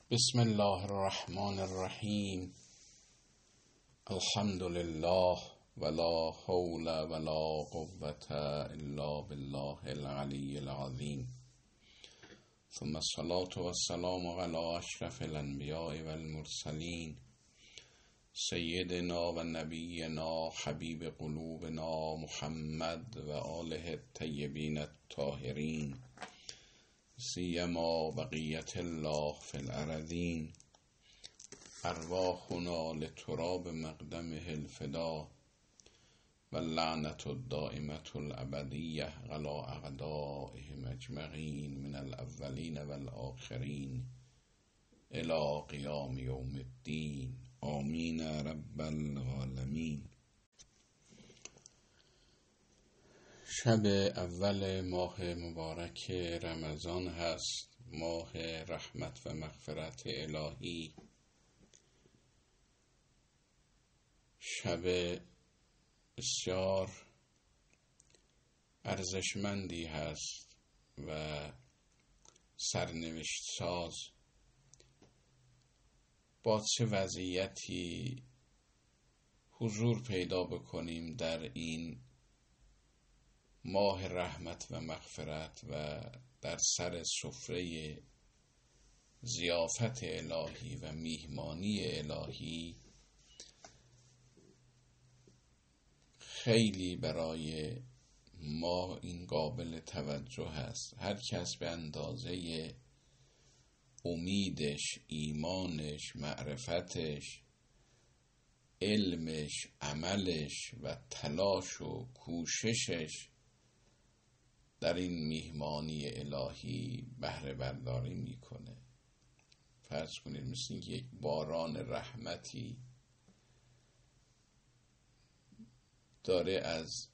بسم الله الرحمن الرحیم. الحمد لله ولا حول ولا قوة الا بالله العلی العظیم. ثم الصلاة والسلام على اشرف الانبیاء والمرسلین سیدنا و نبینا حبیب قلوبنا محمد و آله الطیبین الطاهرین سیما بقیت الله فی الارضین. ارواحنا لتراب مقدمه الفدا و لعنت الدائمة الابدیه علی اعدائهم اجمعین من الاولین والآخرین الی قیام یوم الدین. آمین رب العالمین. شب اول ماه مبارک رمضان هست، ماه رحمت و مغفرت الهی. شب بسیار ارزشمندی هست و سرنوشت ساز. با چه وضعیتی حضور پیدا بکنیم در این ماه رحمت و مغفرت و در سر سفره ضیافت الهی و میهمانی الهی، خیلی برای ما این قابل توجه است. هر کس به اندازه امیدش، ایمانش، معرفتش، علمش، عملش و تلاش و کوششش در این میهمانی الهی بهره برداری میکنه. فرض کنید مثل یک باران رحمتی داره از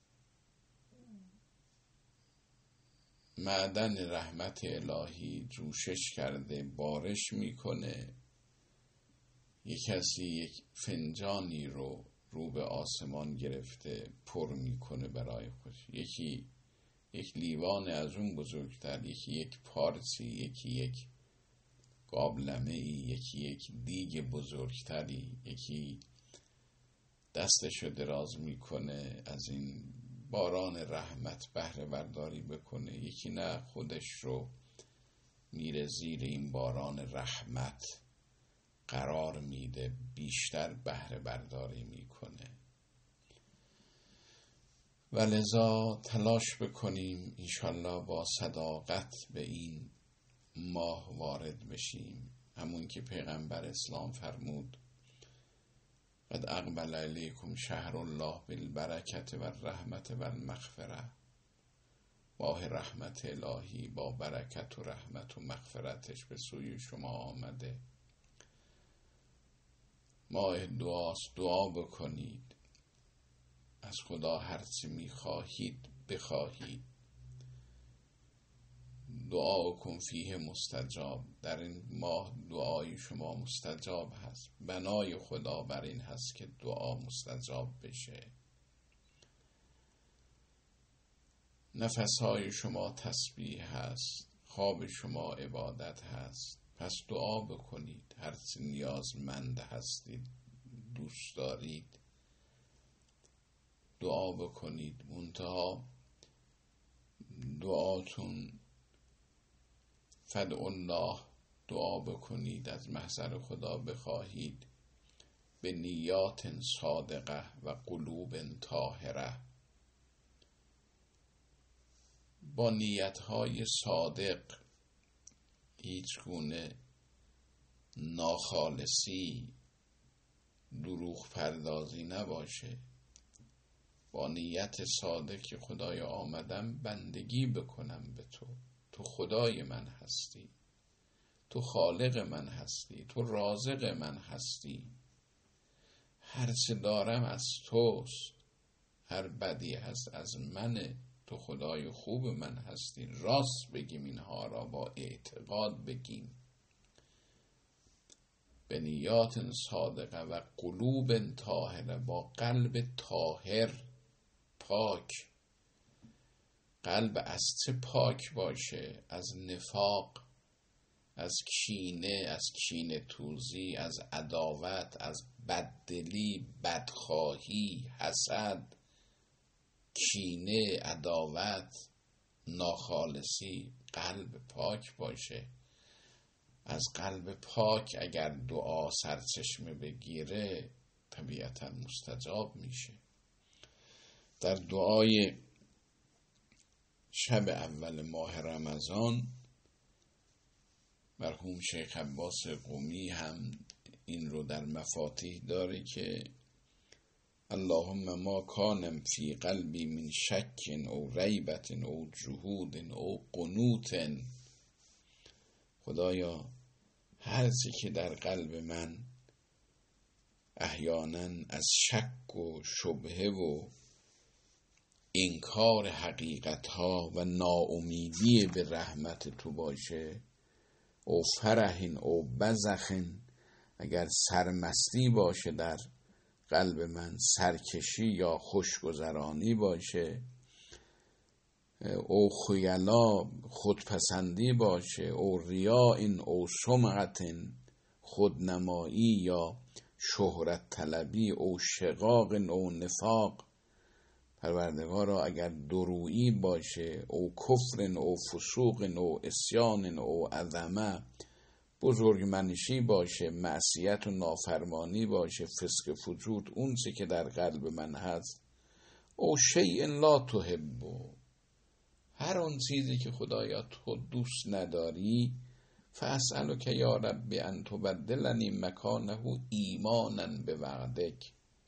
معدن رحمت الهی جوشش کرده، بارش میکنه. یک کسی یک فنجانی رو به آسمان گرفته پر میکنه برای خودش، یکی یک لیوان از اون بزرگتر، یکی یک پارچی، یکی یک قابلمه‌ای، یکی یک دیگ بزرگتری، یکی دستشو دراز میکنه از این باران رحمت بهره برداری بکنه، یکی نه، خودش رو میره زیر این باران رحمت قرار میده، بیشتر بهره برداری میکنه. و لذا تلاش بکنیم انشالله با صداقت به این ماه وارد بشیم. همون که پیغمبر اسلام فرمود قد اقبل علیکم شهر الله بالبرکت و الرحمت و المغفره. ماه رحمت الهی با برکت و رحمت و مغفرتش به سوی شما آمده. ماه دعاست، دعا بکنید، از خدا هرچی میخواهید بخواهید. دعا کن فیه مستجاب. در این ماه دعای شما مستجاب هست. بنای خدا بر این هست که دعا مستجاب بشه. نفسهای شما تسبیح هست، خواب شما عبادت هست. پس دعا بکنید، هرچی نیازمند هستید، دوست دارید، دعا بکنید. منتها دعاتون فدعوا الله، دعا بکنید، از محضر خدا بخواهید، به نیات صادقه و قلوب طاهره، با نیتهای صادق، هیچ گونه ناخالصی، دروغ پردازی نباشه. با نیت صادق که خدایا آمدم بندگی بکنم به تو، تو خدای من هستی، تو خالق من هستی، تو رازق من هستی، هر چه دارم از توست، هر بدی هست از منه، تو خدای خوب من هستی. راست بگیم اینها را، با اعتقاد بگیم، به نیات صادقه و قلوب طاهره، با قلب طاهر، پاک. قلب از چه پاک باشه؟ از نفاق، از کینه، از کینه توزی، از عداوت، از بددلی، بدخواهی، حسد، کینه، عداوت، ناخالصی، قلب پاک باشه. از قلب پاک اگر دعا سرچشمه بگیره طبیعتا مستجاب میشه. در دعای شب اول ماه رمضان مرحوم شیخ عباس قمی هم این رو در مفاتیح داره که اللهم ما کانم فی قلبی من شک او ریبت او جهود او قنوت، خدایا هر چی که در قلب من احیانا از شک و شبهه و انکار حقیقت ها و ناامیدی به رحمت تو باشه، او فرحین او بزخین، اگر سرمستی باشه در قلب من، سرکشی یا خوشگذرانی باشه، او خیلا خودپسندی باشه، او ریاء او سمعت خودنمایی یا شهرت طلبی، او شقاق او نفاق، پروردگارا اگر درویی باشه، او کفر او فسوق او عصیان او عظمه، بزرگمنشی باشه، معصیت و نافرمانی باشه، فسق فجور، اون چه که در قلب من هست، او شیء لا تحبه، هر اون چیزی که خدایا تو دوست نداری، فاسألک یا رب ان تبدلنی مکانه ایمانا بوعدک،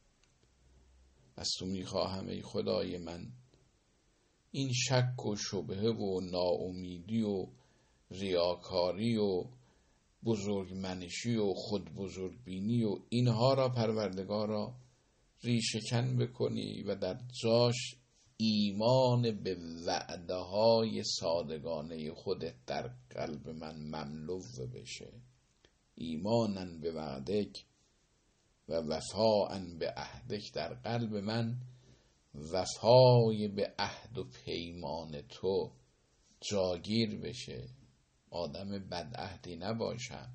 از تو میخواهم ای خدای من این شک و شبهه و ناامیدی و ریاکاری و بزرگمنشی و خود بزرگبینی و اینها را پروردگارا ریشه‌کن بکنی و در جاش ایمان به وعده های صادقانه خودت در قلب من مملو بشه، ایمانا به وعدک و وفاء به عهدک، در قلب من وفای به عهد و پیمان تو جاگیر بشه، آدم بدعهدی نباشم،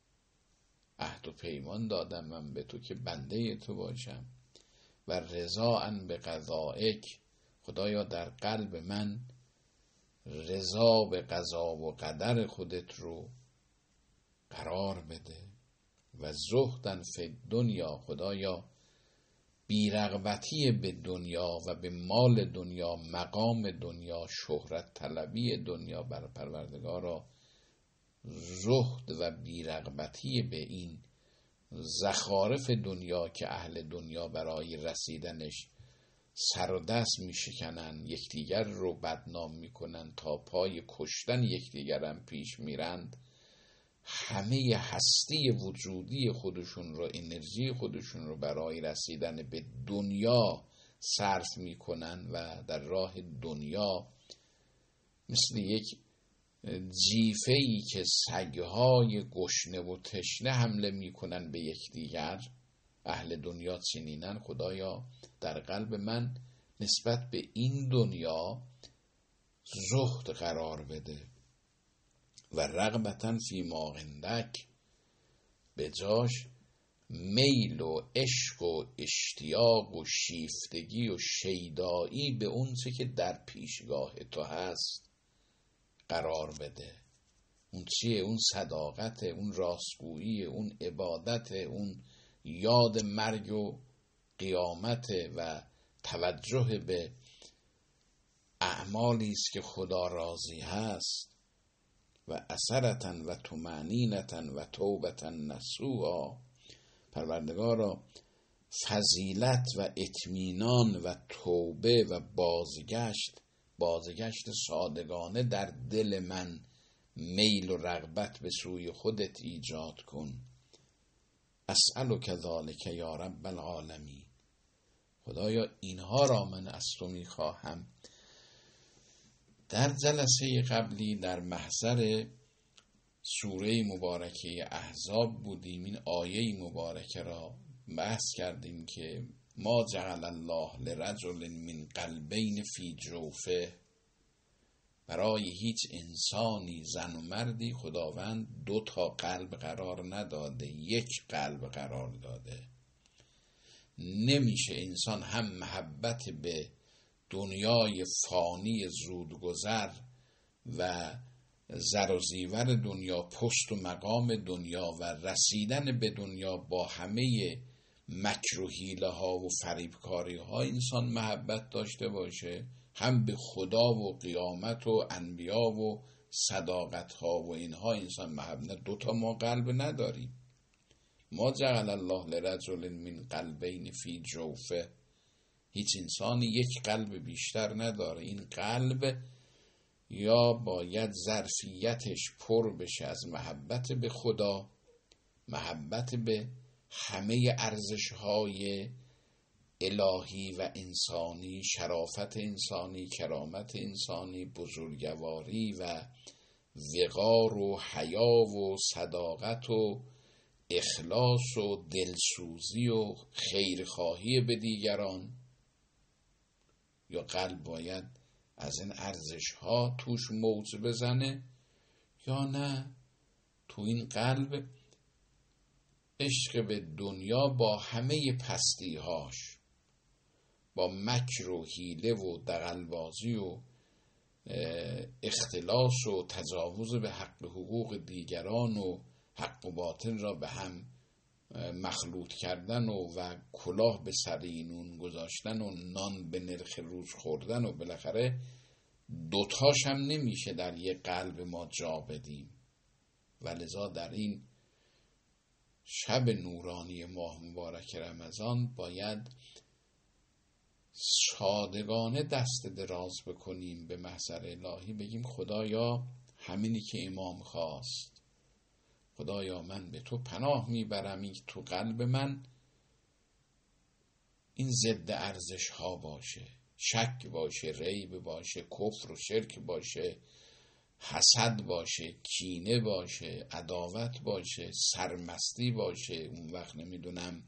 عهد و پیمان دادم من به تو که بنده تو باشم، و رضاء به قضائک، خدایا در قلب من رضا به قضا و قدر خودت رو قرار بده، و زهدن فی دنیا، خدایا بیرغبتی به دنیا و به مال دنیا، مقام دنیا، شهرت طلبی دنیا، بر پروردگارا زهد و بیرغبتی به این زخارف دنیا که اهل دنیا برای رسیدنش سر و دست می شکنن، یکدیگر رو بدنام می کنن، تا پای کشتن یکدیگر هم پیش میرند، همه هستی وجودی خودشون رو، انرژی خودشون رو برای رسیدن به دنیا صرف می کنن و در راه دنیا مثل یک جیفه‌ای که سگهای گشنه و تشنه حمله می کنن به یکدیگر، اهل دنیا چنینن، خدایا در قلب من نسبت به این دنیا زهد قرار بده و رغبتاً فی ما عندک، به جاش میل و عشق و اشتیاق و شیفتگی و شیدایی به اون چه که در پیشگاه تو هست قرار بده. اون چیه؟ اون صداقت، اون راستگویی، اون عبادت، اون یاد مرگ و قیامت و توجه به اعمالی است که خدا راضی هست، و اثرتن و طمأنینتن و توبتن نصوحا، پروردگارا فضیلت و اطمینان و توبه و بازگشت صادقانه در دل من میل و رغبت به سوی خودت ایجاد کن. اسألک ذلک یا رب العالمین، خدایا اینها را من از تو میخواهم. در جلسه قبلی در محضر سوره مبارکه احزاب بودیم، این آیه مبارکه را بحث کردیم که ما جعل الله لرجل من قلبین فی جوفه، برای هیچ انسانی، زن و مردی، خداوند 2 قلب قرار نداده، 1 قلب قرار داده. نمیشه انسان هم محبت به دنیای فانی زودگذر و زر و زیور دنیا، پست و مقام دنیا و رسیدن به دنیا با همه مکر و حیله ها و فریبکاری ها انسان محبت داشته باشه، هم به خدا و قیامت و انبیا و صداقت ها و اینها انسان محبت. 2 ما قلب نداریم. ما جعل الله لرجل من قلبین فی جوفه. هیچ انسانی 1 قلب بیشتر نداره. این قلب یا باید ظرفیتش پر بشه از محبت به خدا، محبت به همه ارزش‌های الهی و انسانی، شرافت انسانی، کرامت انسانی، بزرگواری و وقار و حیا و صداقت و اخلاص و دلسوزی و خیرخواهی به دیگران. یا قلب باید از این ارزش‌ها توش موج بزنه، یا نه تو این قلب عشق به دنیا با همه پستی‌هاش، با مکر و حیله و دغل‌بازی و اختلاس و تجاوز به حق حقوق دیگران و حق و باطل را به هم مخلوط کردن و کلاه به سر نون گذاشتن و نان به نرخ روز خوردن و بالاخره 2 هم نمیشه در یه قلب ما جا بدیم. ولذا در این شب نورانی ماه مبارک رمضان باید صادقانه دست دراز بکنیم به محضر الهی، بگیم خدایا همینی که امام خواست، خدایا من به تو پناه میبرم این تو قلب من این ضد ارزش ها باشه، شک باشه، ریب باشه، کفر و شرک باشه، حسد باشه، کینه باشه، عداوت باشه، سرمستی باشه، اون وقت نمیدونم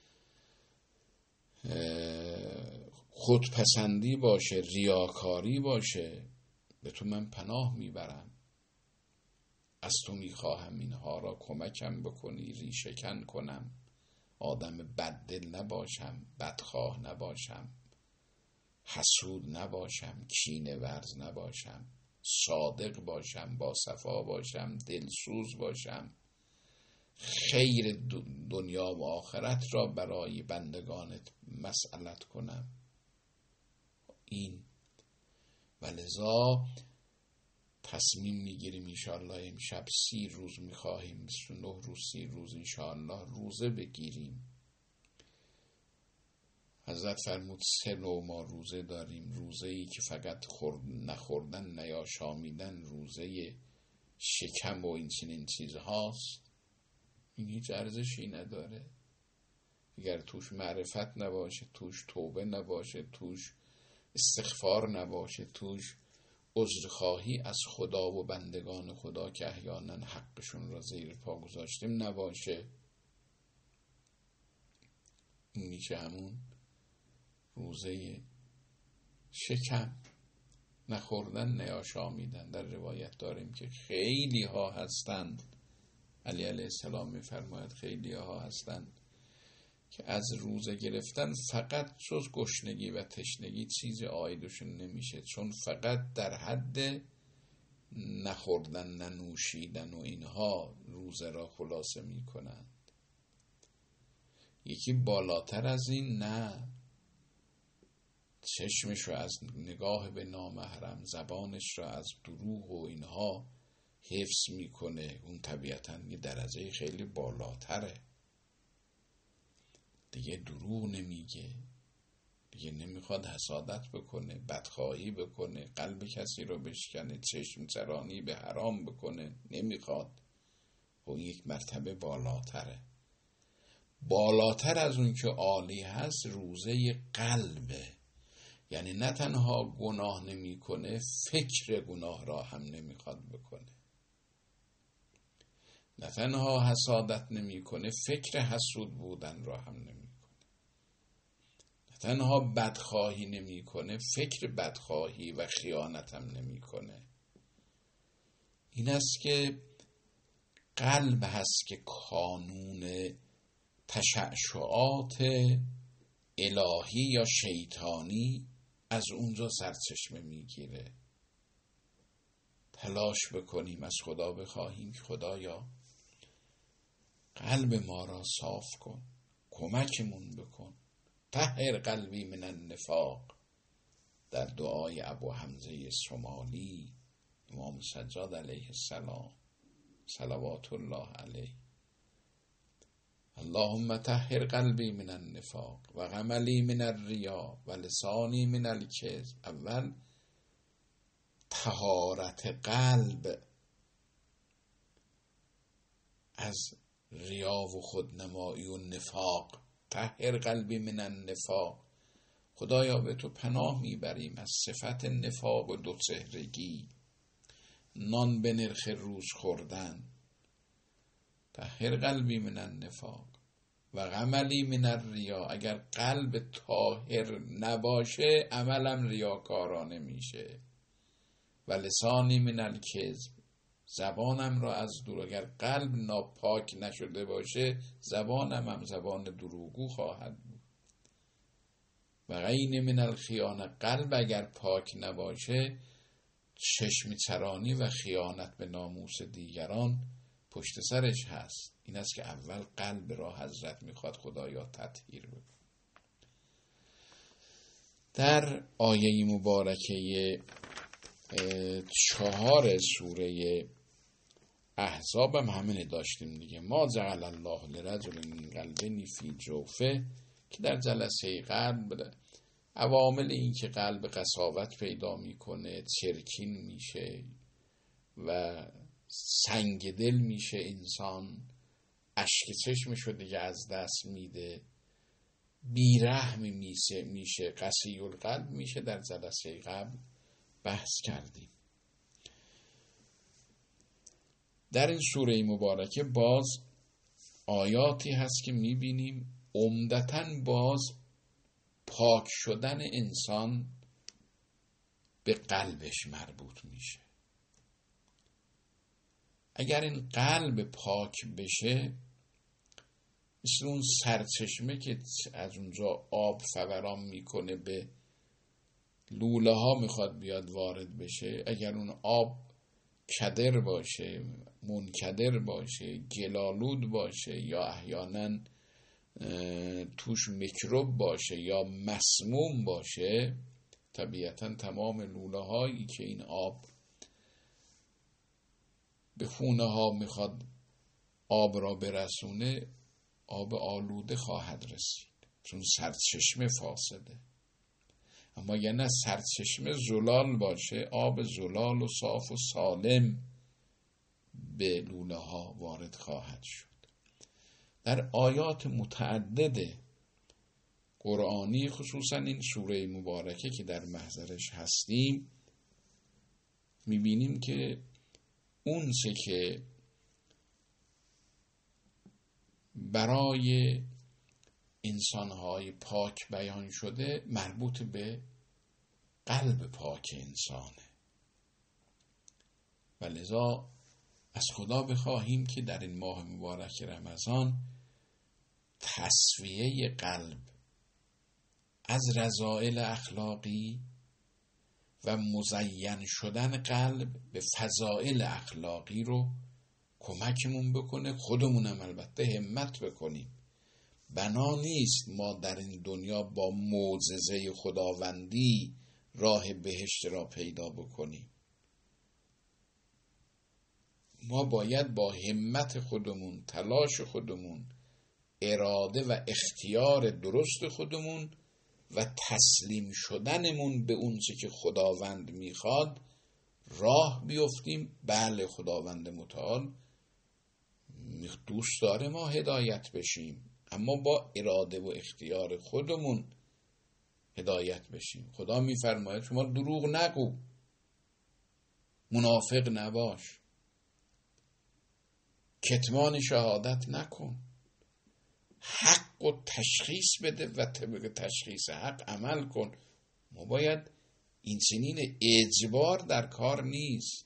خودپسندی باشه، ریاکاری باشه. به تو من پناه میبرم، از تو میخواهم اینها را کمکم بکنی، ریشه‌کن کنم، آدم بددل نباشم، بدخواه نباشم، حسود نباشم، کینه ورز نباشم، صادق باشم، با صفا باشم، دلسوز باشم، خیر دنیا و آخرت را برای بندگانت مسئلت کنم. این ولذا تصمیم میگیریم انشاءالله امشب 30 روز میخواهیم، 29 روز 30 روز انشاءالله روزه بگیریم. حضرت فرمود 3 نوع ما روزه داریم. روزه ای که فقط نخوردن نیاشامیدن، روزه شکم و این چنین چیزهاست. این هیچ ارزشی نداره. اگر توش معرفت نباشه، توش توبه نباشه، توش استغفار نباشه، توش عذرخواهی از خدا و بندگان خدا که احیانا حقشون را زیر پا گذاشتیم نباشه، این میشه همون روزه شکم، نخوردن نیاشامیدن. در روایت داریم که خیلی ها هستند، علی علیه السلام میفرماید خیلی ها هستند که از روزه گرفتن فقط جز گشنگی و تشنگی چیز عایدشون نمیشه، چون فقط در حد نخوردن ننوشیدن و اینها روزه را خلاصه میکنند. یکی بالاتر از این نه، چشمش را از نگاه به نامحرم، زبانش را از دروغ و اینها حفظ میکنه، اون طبیعتاً یه درجه خیلی بالاتره. دیگه دروغ نمیگه، دیگه نمیخواد حسادت بکنه، بدخواهی بکنه، قلب کسی رو بشکنه، چشم چرانی به حرام بکنه، نمیخواد. اون یک مرتبه بالاتره. بالاتر از اون که عالی هست روزه قلبه، یعنی نه تنها گناه نمیکنه، فکر گناه را هم نمیخواد بکنه. نه تنها حسادت نمیکنه، فکر حسود بودن را هم نمیکنه. نه تنها بدخواهی نمیکنه، فکر بدخواهی و خیانت هم نمیکنه. این است که قلب هست که کانون تشعشعات الهی یا شیطانی از اونجا سرچشمه میگیره. تلاش بکنیم، از خدا بخواهیم که خدایا قلب ما را صاف کن، کمکمون بکن. طهر قلبی من النفاق، در دعای ابو حمزه سومالی امام سجاد علیه السلام صلوات الله علیه. اللهم طهر قلبی من النفاق و عملی من الریا و لسانی من الکذب. اول طهارت قلب از ریا و خودنمایی و نفاق. طهر قلبی من النفاق. خدایا به تو پناه میبریم از صفت نفاق و دوچهرگی، نان به نرخ روز خوردن. طهر قلبی من النفاق و عملی من الریا. اگر قلب طاهر نباشه عملم ریاکارانه میشه. و لسانی من الکذب، زبانم را از دور. اگر قلب ناپاک نشده باشه زبانم هم زبان دروغگو خواهد بود. و غین من الخیانه، قلب اگر پاک نباشه چشم چرانی و خیانت به ناموس دیگران پشت سرش هست. این است که اول قلب را حضرت میخواد خدایا تطهیر بکن. در آیه مبارکه 4 سوره احزاب هم همینه داشتیم دیگه. ما جعل الله لرجل من قلبین فی جوفه، که در جلسه قلب عوامل این که قلب قساوت پیدا میکنه، چرکین میشه و سنگ دل میشه انسان، اشک چشمشو دیگه از دست میده، بیرحم میشه، قسی القلب میشه. در جلسه قبل بحث کردیم. در این سوره مبارکه باز آیاتی هست که میبینیم عمدتاً باز پاک شدن انسان به قلبش مربوط میشه. اگر این قلب پاک بشه، مثل اون سرچشمه که از اونجا آب فوران میکنه به لوله ها میخواد بیاد وارد بشه، اگر اون آب کدر باشه، منکدر باشه، گلالود باشه، یا احیانا توش میکروب باشه یا مسموم باشه، طبیعتا تمام لوله هایی که این آب به خونه ها میخواد آب را برسونه، آب آلوده خواهد رسید، چون سرچشمه فاسده. اما اگر نه سرچشمه زلال باشه، آب زلال و صاف و سالم به لوله ها وارد خواهد شد. در آیات متعدد قرآنی، خصوصا این سوره مبارکه که در محضرش هستیم، میبینیم که اون چه که برای انسانهای پاک بیان شده مربوط به قلب پاک انسانه. و لذا از خدا بخواهیم که در این ماه مبارک رمضان تصفیه قلب از رذائل اخلاقی و مزین شدن قلب به فضائل اخلاقی رو کمکمون بکنه. خودمونم البته همت بکنیم. بنا نیست ما در این دنیا با معجزه خداوندی راه بهشت را پیدا بکنیم. ما باید با همت خودمون، تلاش خودمون، اراده و اختیار درست خودمون و تسلیم شدنمون به اون چه که خداوند میخواد راه بیفتیم. بله، خداوند متعال دوست داره ما هدایت بشیم، اما با اراده و اختیار خودمون هدایت بشیم. خدا میفرماید شما دروغ نگو، منافق نباش، کتمان شهادت نکن، حق حق و تشخیص بده و طبق تشخیص حق عمل کن. ما باید این سنین اجبار در کار نیست.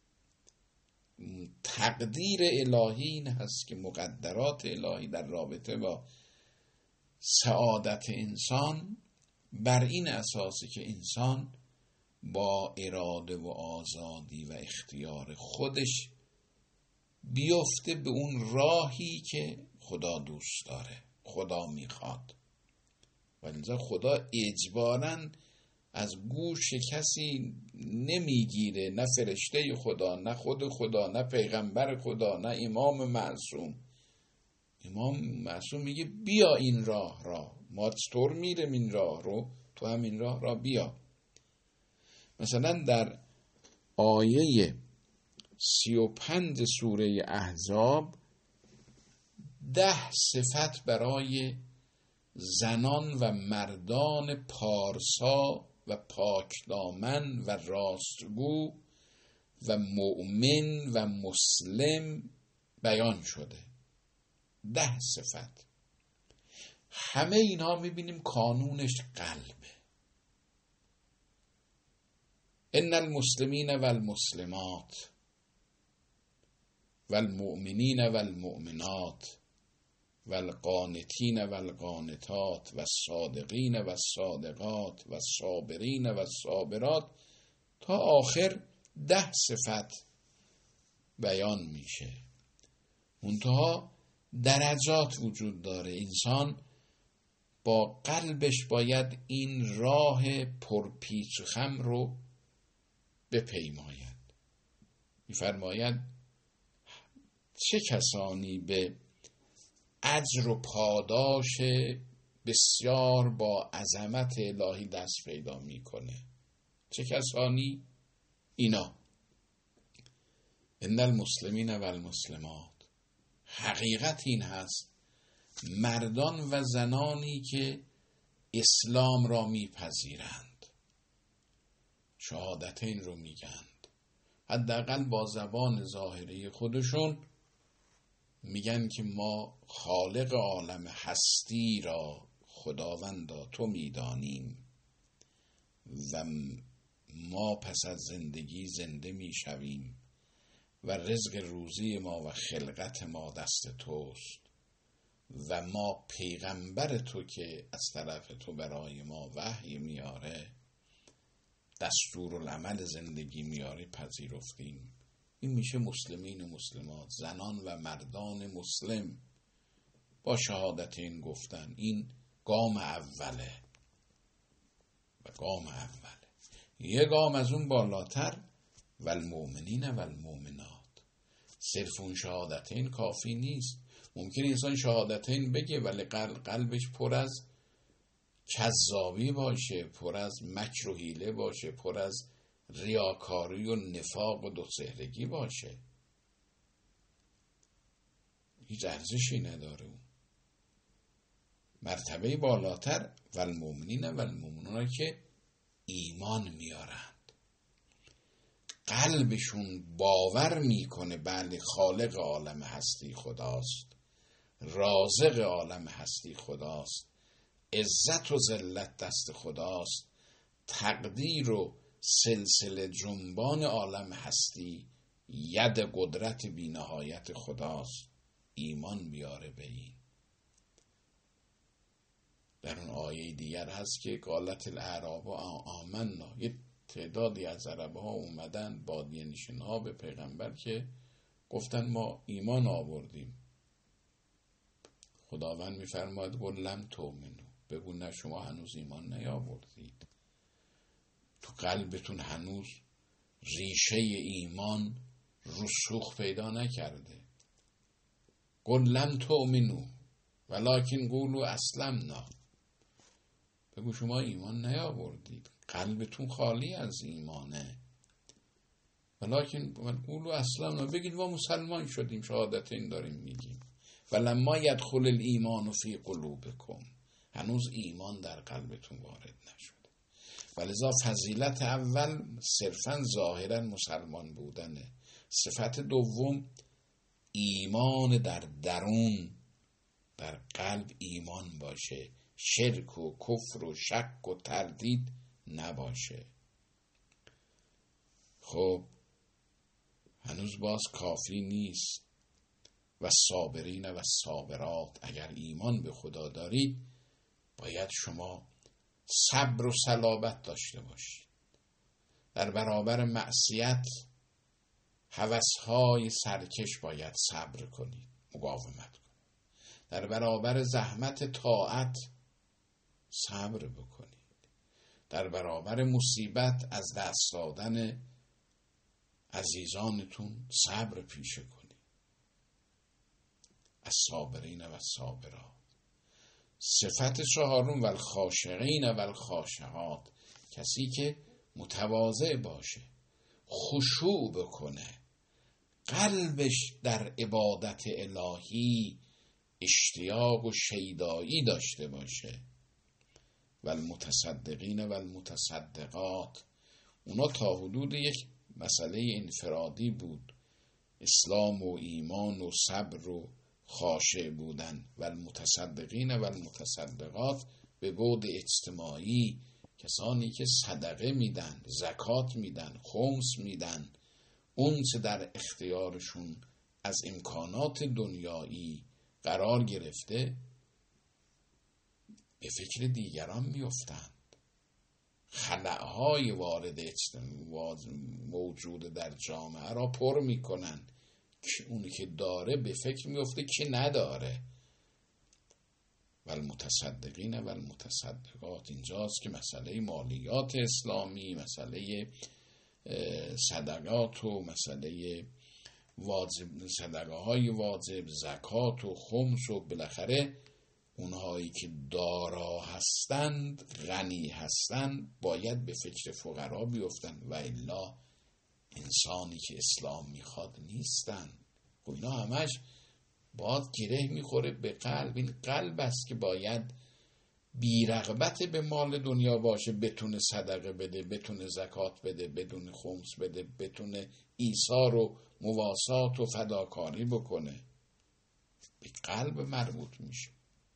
تقدیر الهی این هست که مقدرات الهی در رابطه با سعادت انسان بر این اساسی که انسان با اراده و آزادی و اختیار خودش بیفته به اون راهی که خدا دوست داره، خدا میخواد. ولذا خدا اجباراً از گوش کسی نمیگیره، نه فرشته خدا، نه خود خدا، نه پیغمبر خدا، نه امام معصوم. امام معصوم میگه بیا این راه را، ما چطور میرم این راه رو، تو هم این راه را بیا. مثلا در آیه 35 سوره احزاب 10 صفت برای زنان و مردان پارسا و پاکدامن و راستگو و مؤمن و مسلم بیان شده. 10 صفت. همه اینها میبینیم کانونش قلبه. ان المسلمین و المسلمات و المؤمنین و المؤمنات و القانتین و القانتات و الصادقین و الصادقات و الصابرین و الصابرات تا آخر 10 صفت بیان میشه. منتها درجات وجود داره. انسان با قلبش باید این راه پرپیچ و خم رو بپیماید. میفرماید چه کسانی به اجر و پاداش بسیار با عظمت الهی دست پیدا میکنه. چه کسانی؟ اینا ان المسلمین و المسلمات. حقیقت این هست مردان و زنانی که اسلام را میپذیرند، شهادتین رو میگند، حداقل با زبان ظاهری خودشون میگن که ما خالق عالم هستی را خداوندا تو میدانیم و ما پس از زندگی زنده میشویم و رزق روزی ما و خلقت ما دست توست و ما پیغمبر تو که از طرف تو برای ما وحی میاره، دستورالعمل زندگی میاره، پذیرفتیم. این میشه مسلمین و مسلمات، زنان و مردان مسلم با شهادتین گفتن. این گام اوله و گام اوله. یه گام از اون بالاتر و المؤمنین و المؤمنات. صرف اون شهادتین کافی نیست. ممکن انسان شهادتین بگه ولی قلبش پر از کذابی باشه، پر از مکر و حیله باشه، پر از ریاکاری و نفاق و دوسهرگی باشه. هیچ ارزشی نداره. اون مرتبه بالاتر و المؤمنین و المؤمنون که ایمان میارند، قلبشون باور میکنه بله خالق عالم هستی خداست، رازق عالم هستی خداست، عزت و ذلت دست خداست، تقدیر و سلسله جنبان عالم هستی ید قدرت بی نهایت خداست. ایمان بیاره به این. در اون آیه دیگر هست که قالت الاعراب آمنا، یه تعدادی از عرب ها اومدن بادیه نشین ها به پیغمبر که گفتن ما ایمان آوردیم. خداوند میفرماید قل لم تؤمنوا، بگو نه شما هنوز ایمان نیاوردید، تو قلبتون هنوز ریشه ایمان رسوخ پیدا نکرده. قل لم تؤمنوا ولکن قولوا اسلمنا، بگو شما ایمان نیاوردید، قلبتون خالی از ایمانه. ولکن قولوا اسلمنا، بگید ما مسلمان شدیم، شهادتین داریم میگیم. ولما یدخل الایمان فی قلوبکم، هنوز ایمان در قلبتون وارد نشده. ولذا فضیلت اول صرفاً ظاهراً مسلمان بودنه. صفت دوم ایمان در درون در قلب ایمان باشه، شرک و کفر و شک و تردید نباشه. خب هنوز باز کافی نیست. و صابرین و صابرات، اگر ایمان به خدا دارید باید شما صبر و صلابت داشته باشید. در برابر معصیت، هوس‌های سرکش باید صبر کنید، مقاومت کنید. در برابر زحمت طاعت صبر بکنید. در برابر مصیبت، از دست دادن عزیزانتون، صبر پیشه کنید. الصابرین و الصابرات. صفت چهارم و الخاشعین و الخاشعات، کسی که متواضع باشه، خشوع بکنه، قلبش در عبادت الهی اشتیاق و شیدایی داشته باشه. و المتصدقین و المتصدقات، اونا تا حدود یک مسئله انفرادی بود، اسلام و ایمان و صبر و خاشع بودن. و المتصدقین و المتصدقات به بعد اجتماعی، کسانی که صدقه میدن، زکات میدن، خمس میدن، اون چه در اختیارشون از امکانات دنیایی قرار گرفته به فکر دیگران میفتند. خلأهای وارد موجود در جامعه را پر میکنن که اونی که داره به فکر میفته که نداره. و المتصدقین و المتصدقات، اینجاست که مسئله مالیات اسلامی، مسئله صدقات و مسئله واجب، صدقه های واجب، زکات و خمس و بالاخره اونهایی که دارا هستند، غنی هستند، باید به فکر فقرا بیفتند و الا انسانی که اسلام میخواد نیستن. اینا همش باید گره میخوره به قلب. این قلب است که باید بی رغبت به مال دنیا باشه، بتونه صدقه بده، بتونه زکات بده، بتونه خمس بده، بتونه ایثار و مواسات و فداکاری بکنه. به قلب مربوط میشه.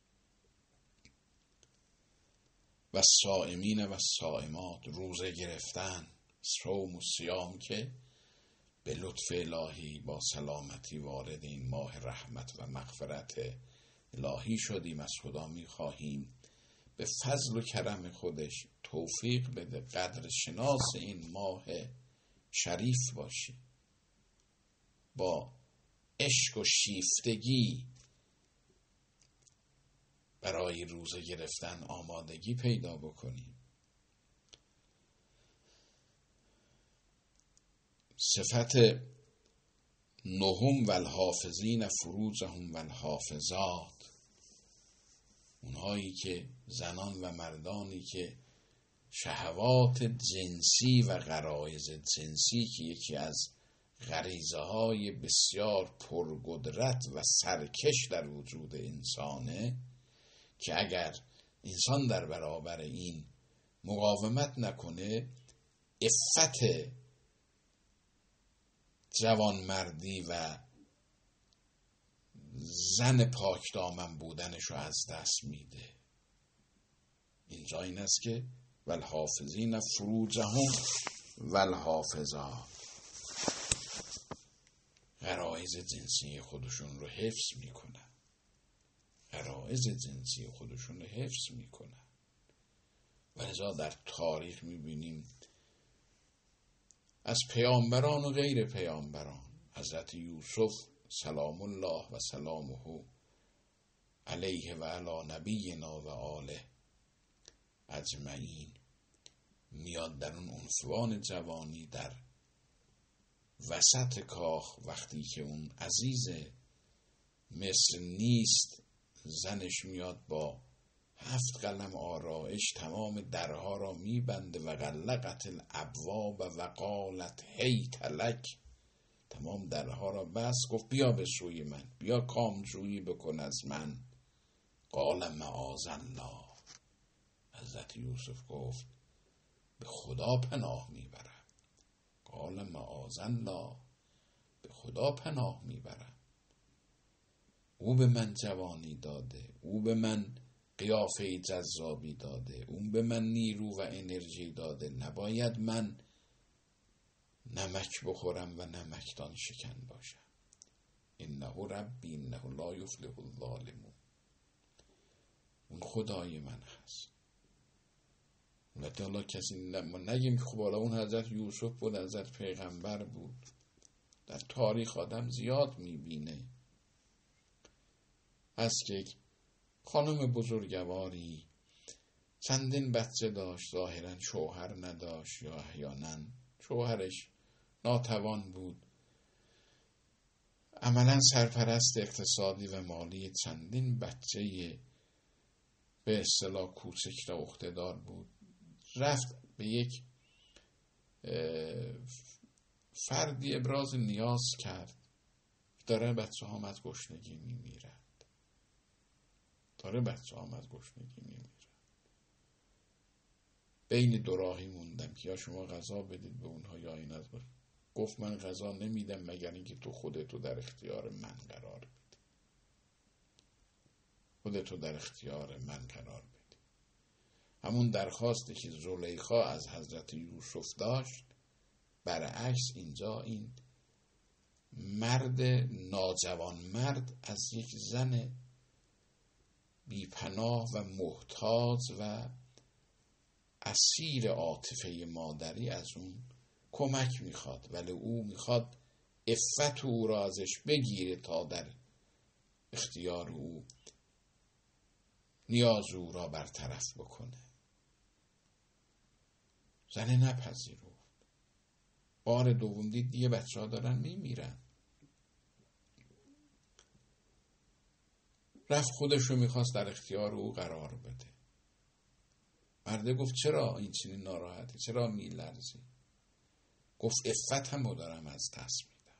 و صائمین و صائمات، روزه گرفتن، صوم و صیام که به لطف الهی با سلامتی وارد این ماه رحمت و مغفرت الهی شدیم. از خدا میخواهیم به فضل و کرم خودش توفیق بده قدر شناس این ماه شریف باشیم، با عشق و شیفتگی برای روزه گرفتن آمادگی پیدا بکنیم. صفت نهم و الحافظین فروجهم و الحافظات، اونهایی که زنان و مردانی که شهوات جنسی و غرایز جنسی که یکی از غریزه های بسیار پرقدرت و سرکش در وجود انسانه، که اگر انسان در برابر این مقاومت نکنه، عفت جوانمردی و زن پاک دامن بودنشو از دست میده. اینجا این است که والحافظین فروجهم والحافظات، غرایز جنسی خودشون رو حفظ میکنن، غرایز جنسی خودشون رو حفظ میکنن. و لذا در تاریخ میبینیم از پیامبران و غیر پیامبران، حضرت یوسف سلام الله و سلامه علیه و علی نبینا و آله اجمعین، میاد در اون عنفوان جوانی در وسط کاخ، وقتی که اون عزیز مصر نیست، زنش میاد با 7 قلم آرایش تمام درها را میبنده و غلقت الابواب و قالت هیت لک، تمام درها را بست، گفت بیا به سوی من، بیا کامجویی بکن از من. قال معاذ الله، حضرت یوسف گفت به خدا پناه میبرم. قال معاذ الله، به خدا پناه میبرم. او به من جوانی داده، او به من قیافه جذابی داده، او به من نیرو و انرژی داده، نباید من نمک بخورم و نمکدان شکن باشم. انه ربی انه لا یفلح الظالمون. اون خدای من هست. البته حالا کسی نگیم که خب حالا اون حضرت یوسف بود، حضرت پیغمبر بود. در تاریخ آدم زیاد میبینه هست که خانم بزرگواری چندین بچه داشت، ظاهرا شوهر نداشت یا احیانا شوهرش ناتوان بود، عملا سرپرست اقتصادی و مالی چندین بچه به اصطلاح کوچک و اقتدار بود. رفت به یک فردی ابراز نیاز کرد، داره بچه هم از گشنگی میمیرند، داره بچه هم از گشنگی میمیرند. بین دو راهی موندم که یا شما غذا بدید به اونها یا این از باشه. گفت من غذا نمیدم مگر اینکه تو خودتو در اختیار من قرار بدی، خودتو در اختیار من قرار بدی. همون درخواستی که زلیخا از حضرت یوسف داشت، برعکس اینجا این مرد ناجوان مرد از یک زن بیپناه و محتاج و اسیر عاطفه مادری از اون کمک میخواد، ولی او میخواد عفت او را ازش بگیره تا در اختیار او نیاز او را برطرف بکنه. زن نپذیرفت. بار دوم دید دیگه بچه ها دارن میمیرن، رفت خودشو میخواست در اختیار او قرار بده. مرده گفت چرا این چنین ناراحتی، چرا میلرزی؟ گفت عفت هم دارم از دست میدم،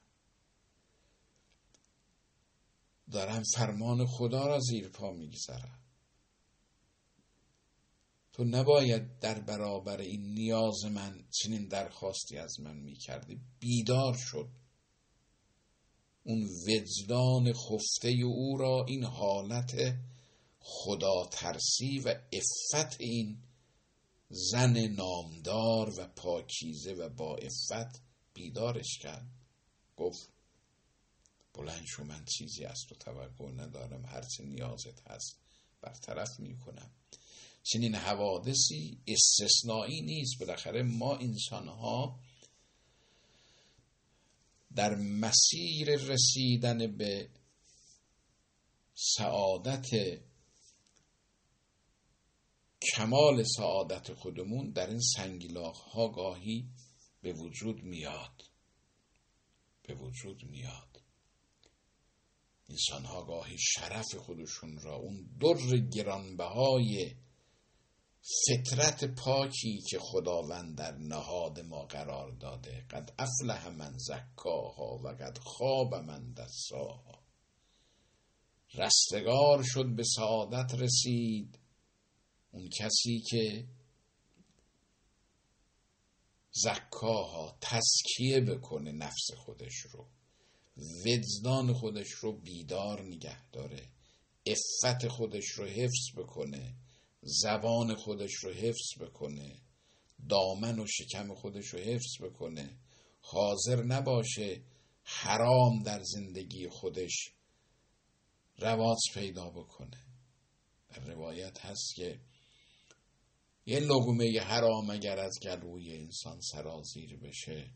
دارم فرمان خدا را زیر پا میگذارم. تو نباید در برابر این نیاز من چنین درخواستی از من میکردی. بیدار شد. اون وجدان خفته او را این حالت خدا ترسی و عفت این زن نامدار و پاکیزه و با عفت بیدارش کرد. گفت بلند شو، من چیزی از تو توقع ندارم، هرچه نیازت هست برطرف میکنم. چنین حوادثی استثنایی نیست. بالاخره ما انسان ها در مسیر رسیدن به سعادت، کمال سعادت خودمون، در این سنگلاخ ها گاهی به وجود میاد. انسان ها گاهی شرف خودشون را، اون در گرانبهای فطرت پاکی که خداوند در نهاد ما قرار داده، قد افلح من زکاها و قد خاب من دساها، رستگار شد، به سعادت رسید اون کسی که زکاها، تزکیه بکنه نفس خودش رو، وجدان خودش رو بیدار نگه داره، عفت خودش رو حفظ بکنه، زبان خودش رو حفظ بکنه، دامن و شکم خودش رو حفظ بکنه، حاضر نباشه حرام در زندگی خودش رواج پیدا بکنه. در روایت هست که یه لقمه حرام اگر از گلوی انسان سرازیر بشه،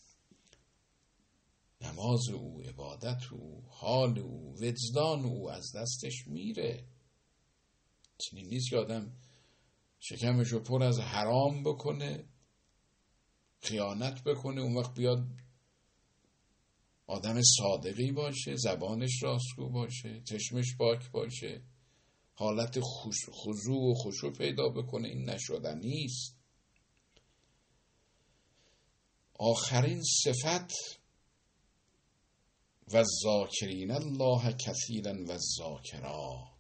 نماز او، عبادت او، حال او، وجدان او از دستش میره. چنین نیست که آدم شکمشو پر از حرام بکنه، خیانت بکنه، اون وقت بیاد آدم صادقی باشه، زبانش راستگو باشه، چشمش پاک باشه، حالت خضوع و خشوع پیدا بکنه. این نشدنی است. آخرین صفت و ذاکرین الله کثیرا و ذاکرات.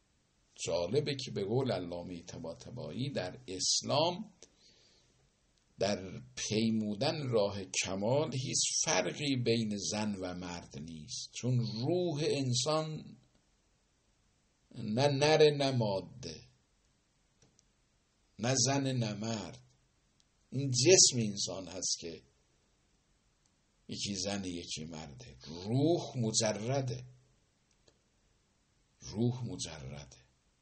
جالبه که به قول علامه طباطبایی در اسلام در پیمودن راه کمال هیچ فرقی بین زن و مرد نیست، چون روح انسان نه نر نه ماده، نه زن نه مرد. این جسم انسان هست که یکی زن یکی مرده. روح مجرده، روح مجرده.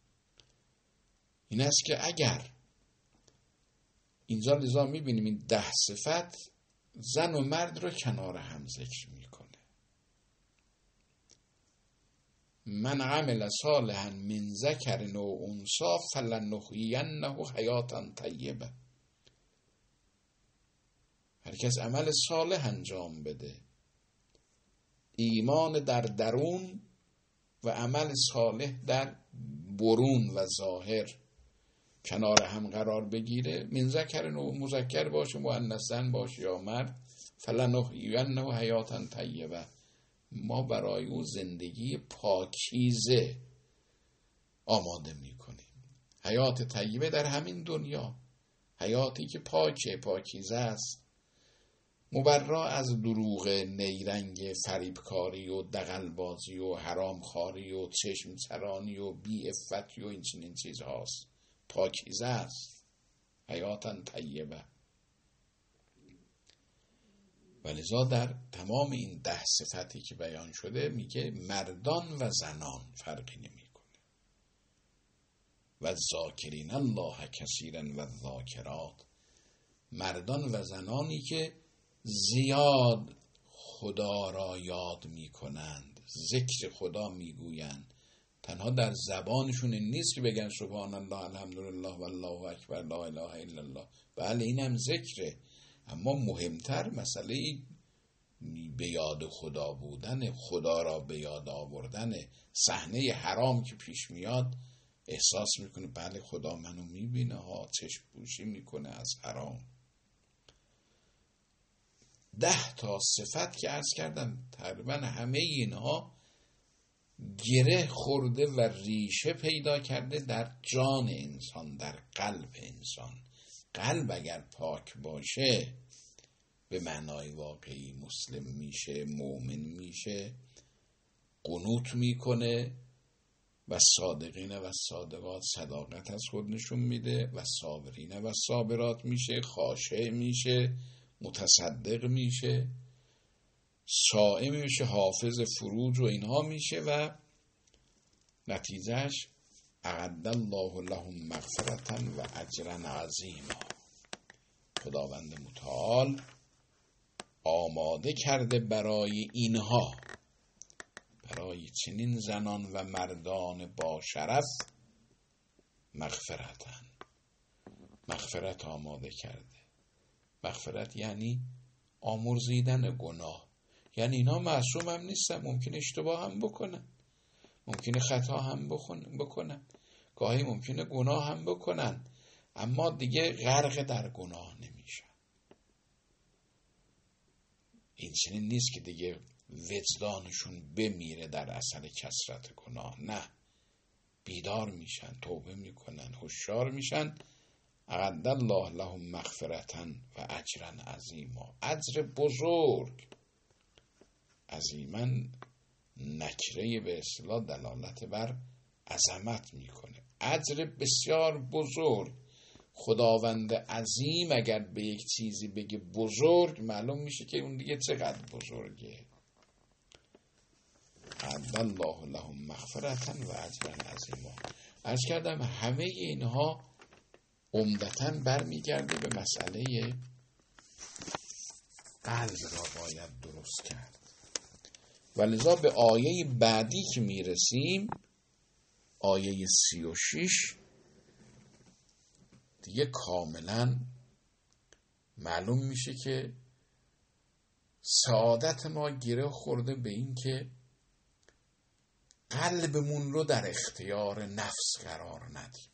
این است که اگر اینجا لذا میبینیم این 10 صفت زن و مرد رو کنار هم ذکر میکنه. من عمل صالحا من ذکر و انثی فلنحیینه حیاتا طیبه. هر کس عمل صالح انجام بده، ایمان در درون و عمل صالح در برون و ظاهر کنار هم قرار بگیره، من ذکر و مذکر باشه، مؤنث باشه یا مرد، فلنحیینه حیاتا طیبه، ما برای او زندگی پاکیزه آماده میکنیم. حیات طیبه در همین دنیا، حیاتی که پاکیزه است، مبرا از دروغ نیرنگ فریبکاری و دغلبازی و حرامخواری و چشم چرانی و بی عفتی و این چنین چیز هاست. پاکیزه است، حیاتا طیبه. ولذا در تمام این 10 صفتی که بیان شده میگه مردان و زنان فرقی نمیکنه. و ذاکرین الله کثیرا و ذاکرات، مردان و زنانی که زیاد خدا را یاد میکنند، ذکر خدا میگویند. تنها در زبانشون نیست که بگن سبحان الله الحمدلله والله اکبر لا اله الا الله، بله این هم ذکره، اما مهمتر مسئله به یاد خدا بودن، خدا را به یاد آوردن. صحنه حرام که پیش میاد احساس میکنه بله خدا منو میبینه ها، چشم پوشی میکنه از حرام. 10 تا صفت که عرض کردم تقریبا همه اینها گره خورده و ریشه پیدا کرده در جان انسان، در قلب انسان. قلب اگر پاک باشه به معنای واقعی مسلم میشه، مؤمن میشه، قنوت میکنه و صادقین و صادقات صداقت از خود نشون میده و صابرین و صابرات میشه، خاشع میشه، متصدق میشه، صائم میشه، حافظ فروج و اینها میشه و نتیجهش اعد الله لهم مغفرة و اجرا عظیما. خداوند متعال آماده کرده برای اینها، برای چنین زنان و مردان با شرف، مغفرت آماده کرده. مغفرت یعنی آمرزیدن گناه، یعنی اینا معصوم هم نیستن، ممکن اشتباه هم بکنن، ممکنه خطا هم بکنن، گاهی ممکنه گناه هم بکنن، اما دیگه غرق در گناه نمیشن. این چنین نیست که دیگه وجدانشون بمیره در اثر کثرت گناه، نه، بیدار میشن، توبه میکنن، هوشیار میشن. اعد الله لهم مغفرة و اجرا عظیما، اجر بزرگ. عظیما نکره به اصطلاح دلالت بر عظمت میکنه، اجر بسیار بزرگ. خداوند عظیم اگر به یک چیزی بگه بزرگ، معلوم میشه که اون دیگه چقدر بزرگه. اعد الله لهم مغفرة و اجرا عظیما. عرض کردم همه اینها عمدتاً برمیگرده به مسئله قلب را باید درست کرد. ولذا به آیه بعدی که میرسیم، آیه 36، دیگه کاملا معلوم میشه که سعادت ما گره خورده به این که قلبمون رو در اختیار نفس قرار ندیم،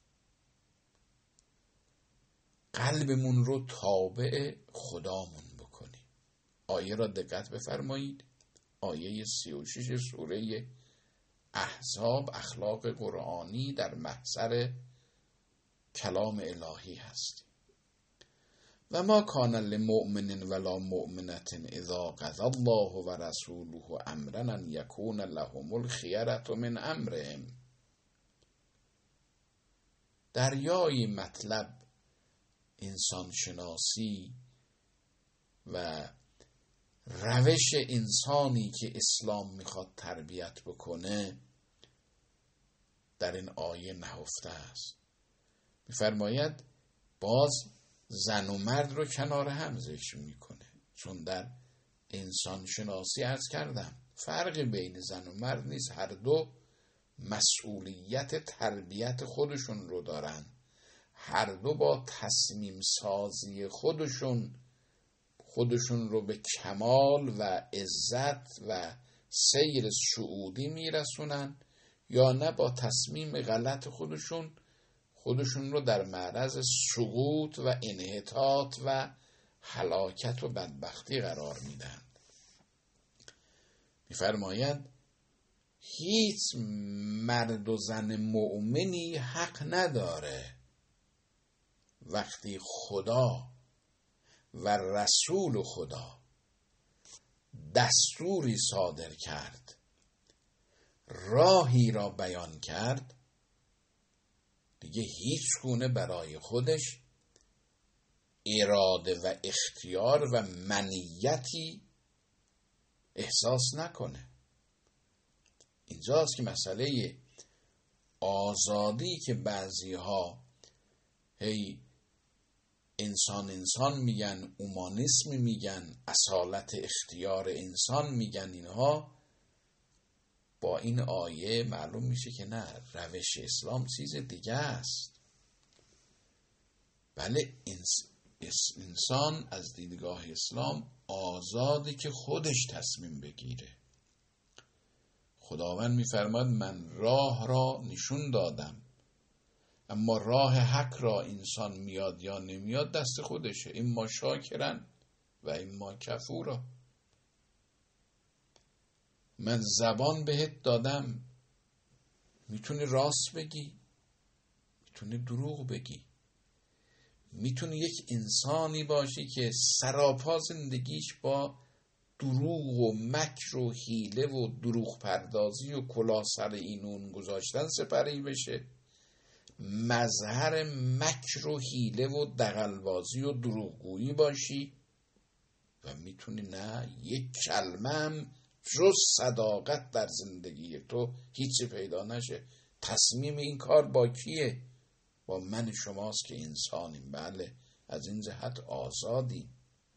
قلبمون رو تابع خدامون بکنیم. آیه را دقت بفرمایید، آیه 36 سوره احزاب، اخلاق قرآنی در محضر کلام الهی هست. و ما کان لمؤمن ولا مؤمنة اذا قضى الله و رسوله امرا ان یکون لهم الخیرة من امرهم. دریای مطلب انسان شناسی و روش انسانی که اسلام میخواد تربیت بکنه در این آیه نهفته است. میفرماید باز زن و مرد رو کنار هم ذکر میکنه، چون در انسان شناسی عرض کردم فرقی بین زن و مرد نیست، هر دو مسئولیت تربیت خودشون رو دارن، هر دو با تصمیم سازی خودشون رو به کمال و عزت و سیر سعودی میرسونن، یا نه با تصمیم غلط خودشون رو در معرض سقوط و انحطاط و هلاکت و بدبختی قرار میدن. میفرماید هیچ مرد و زن مؤمنی حق نداره وقتی خدا و رسول خدا دستوری صادر کرد، راهی را بیان کرد، دیگه هیچ گونه برای خودش اراده و اختیار و منیتی احساس نکنه. اینجاست که مسئله آزادی که بعضی ها انسان میگن، اومانیسم میگن، اصالت اختیار انسان میگن، اینها با این آیه معلوم میشه که نه، روش اسلام چیز دیگه است. بله انسان از دیدگاه اسلام آزادی که خودش تصمیم بگیره. خداوند میفرماد من راه را نشون دادم، اما راه حق را انسان میاد یا نمیاد دست خودشه، اما شاکرن و اما کفورا. من زبان بهت دادم، میتونی راست بگی، میتونی دروغ بگی، میتونی یک انسانی باشی که سراپا زندگیش با دروغ و مکر و حیله و دروغ پردازی و کلاه سر این اون گذاشتن سپری بشه، مظهر مکر و حیله و دغل‌بازی و دروغگویی باشی، و میتونی نه یک کلمه هم جز صداقت در زندگی تو هیچی پیدا نشه. تصمیم این کار با کیه؟ با من شماست که انسانیم. بله از این جهت آزادیم،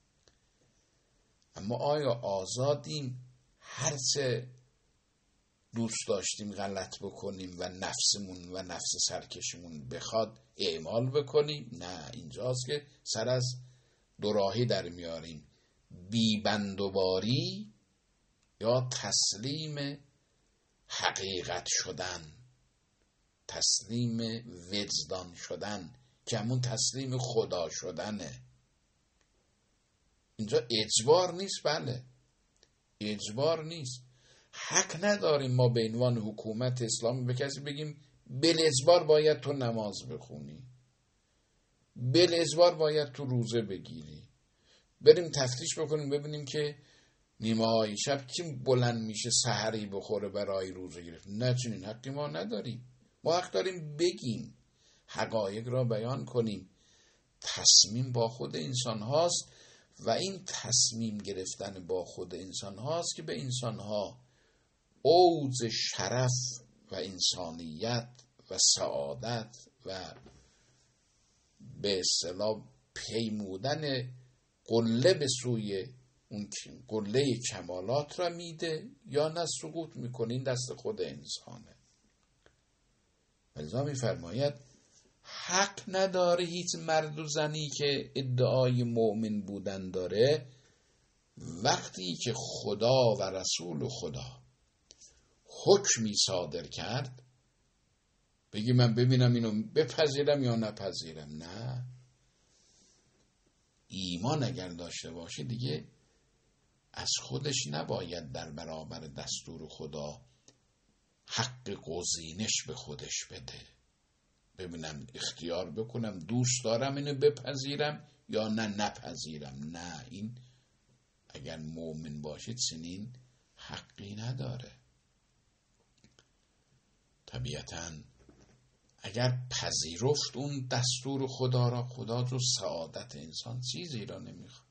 اما آیا آزادیم هرچه دوست داشتیم غلط بکنیم و نفسمون و نفس سرکشمون بخواد اعمال بکنیم؟ نه، اینجاست که سر از دوراهی در میاریم، بیبندوباری یا تسلیم حقیقت شدن، تسلیم وجدان شدن که همون تسلیم خدا شدنه. اینجا اجبار نیست، بله اجبار نیست. حق نداریم ما به عنوان حکومت اسلامی به کسی بگیم بالاجبار باید تو نماز بخونی، بالاجبار باید تو روزه بگیری. بریم تفتیش بکنیم ببینیم که نیمه های شب کی بلند میشه سحری بخوره برای روزه گرفت. نه، چنین حقی ما نداریم. ما حق داریم بگیم، حقایق را بیان کنیم. تصمیم با خود انسان هاست و این تصمیم گرفتن با خود انسان هاست که به انسان ها اوج شرف و انسانیت و سعادت و به اصطلاح پیمودن قله به سوی اون قله کمالات را میده یا نه سقوط میکنه. این دست خود انسانه. لذا میفرماید حق نداره هیچ مرد و زنی که ادعای مؤمن بودن داره وقتی که خدا و رسول خدا حکمی صادر کرد بگی من ببینم اینو بپذیرم یا نپذیرم. نه، ایمان اگر داشته باشه دیگه از خودش نباید در برابر دستور خدا حق گزینش به خودش بده، ببینم اختیار بکنم دوست دارم اینو بپذیرم یا نه نپذیرم. نه، این اگر مؤمن باشید چنین حقی نداره. طبیعتاً اگر پذیرفت اون دستور خدا را، خدا جو سعادت انسان چیزی را نمیخواد.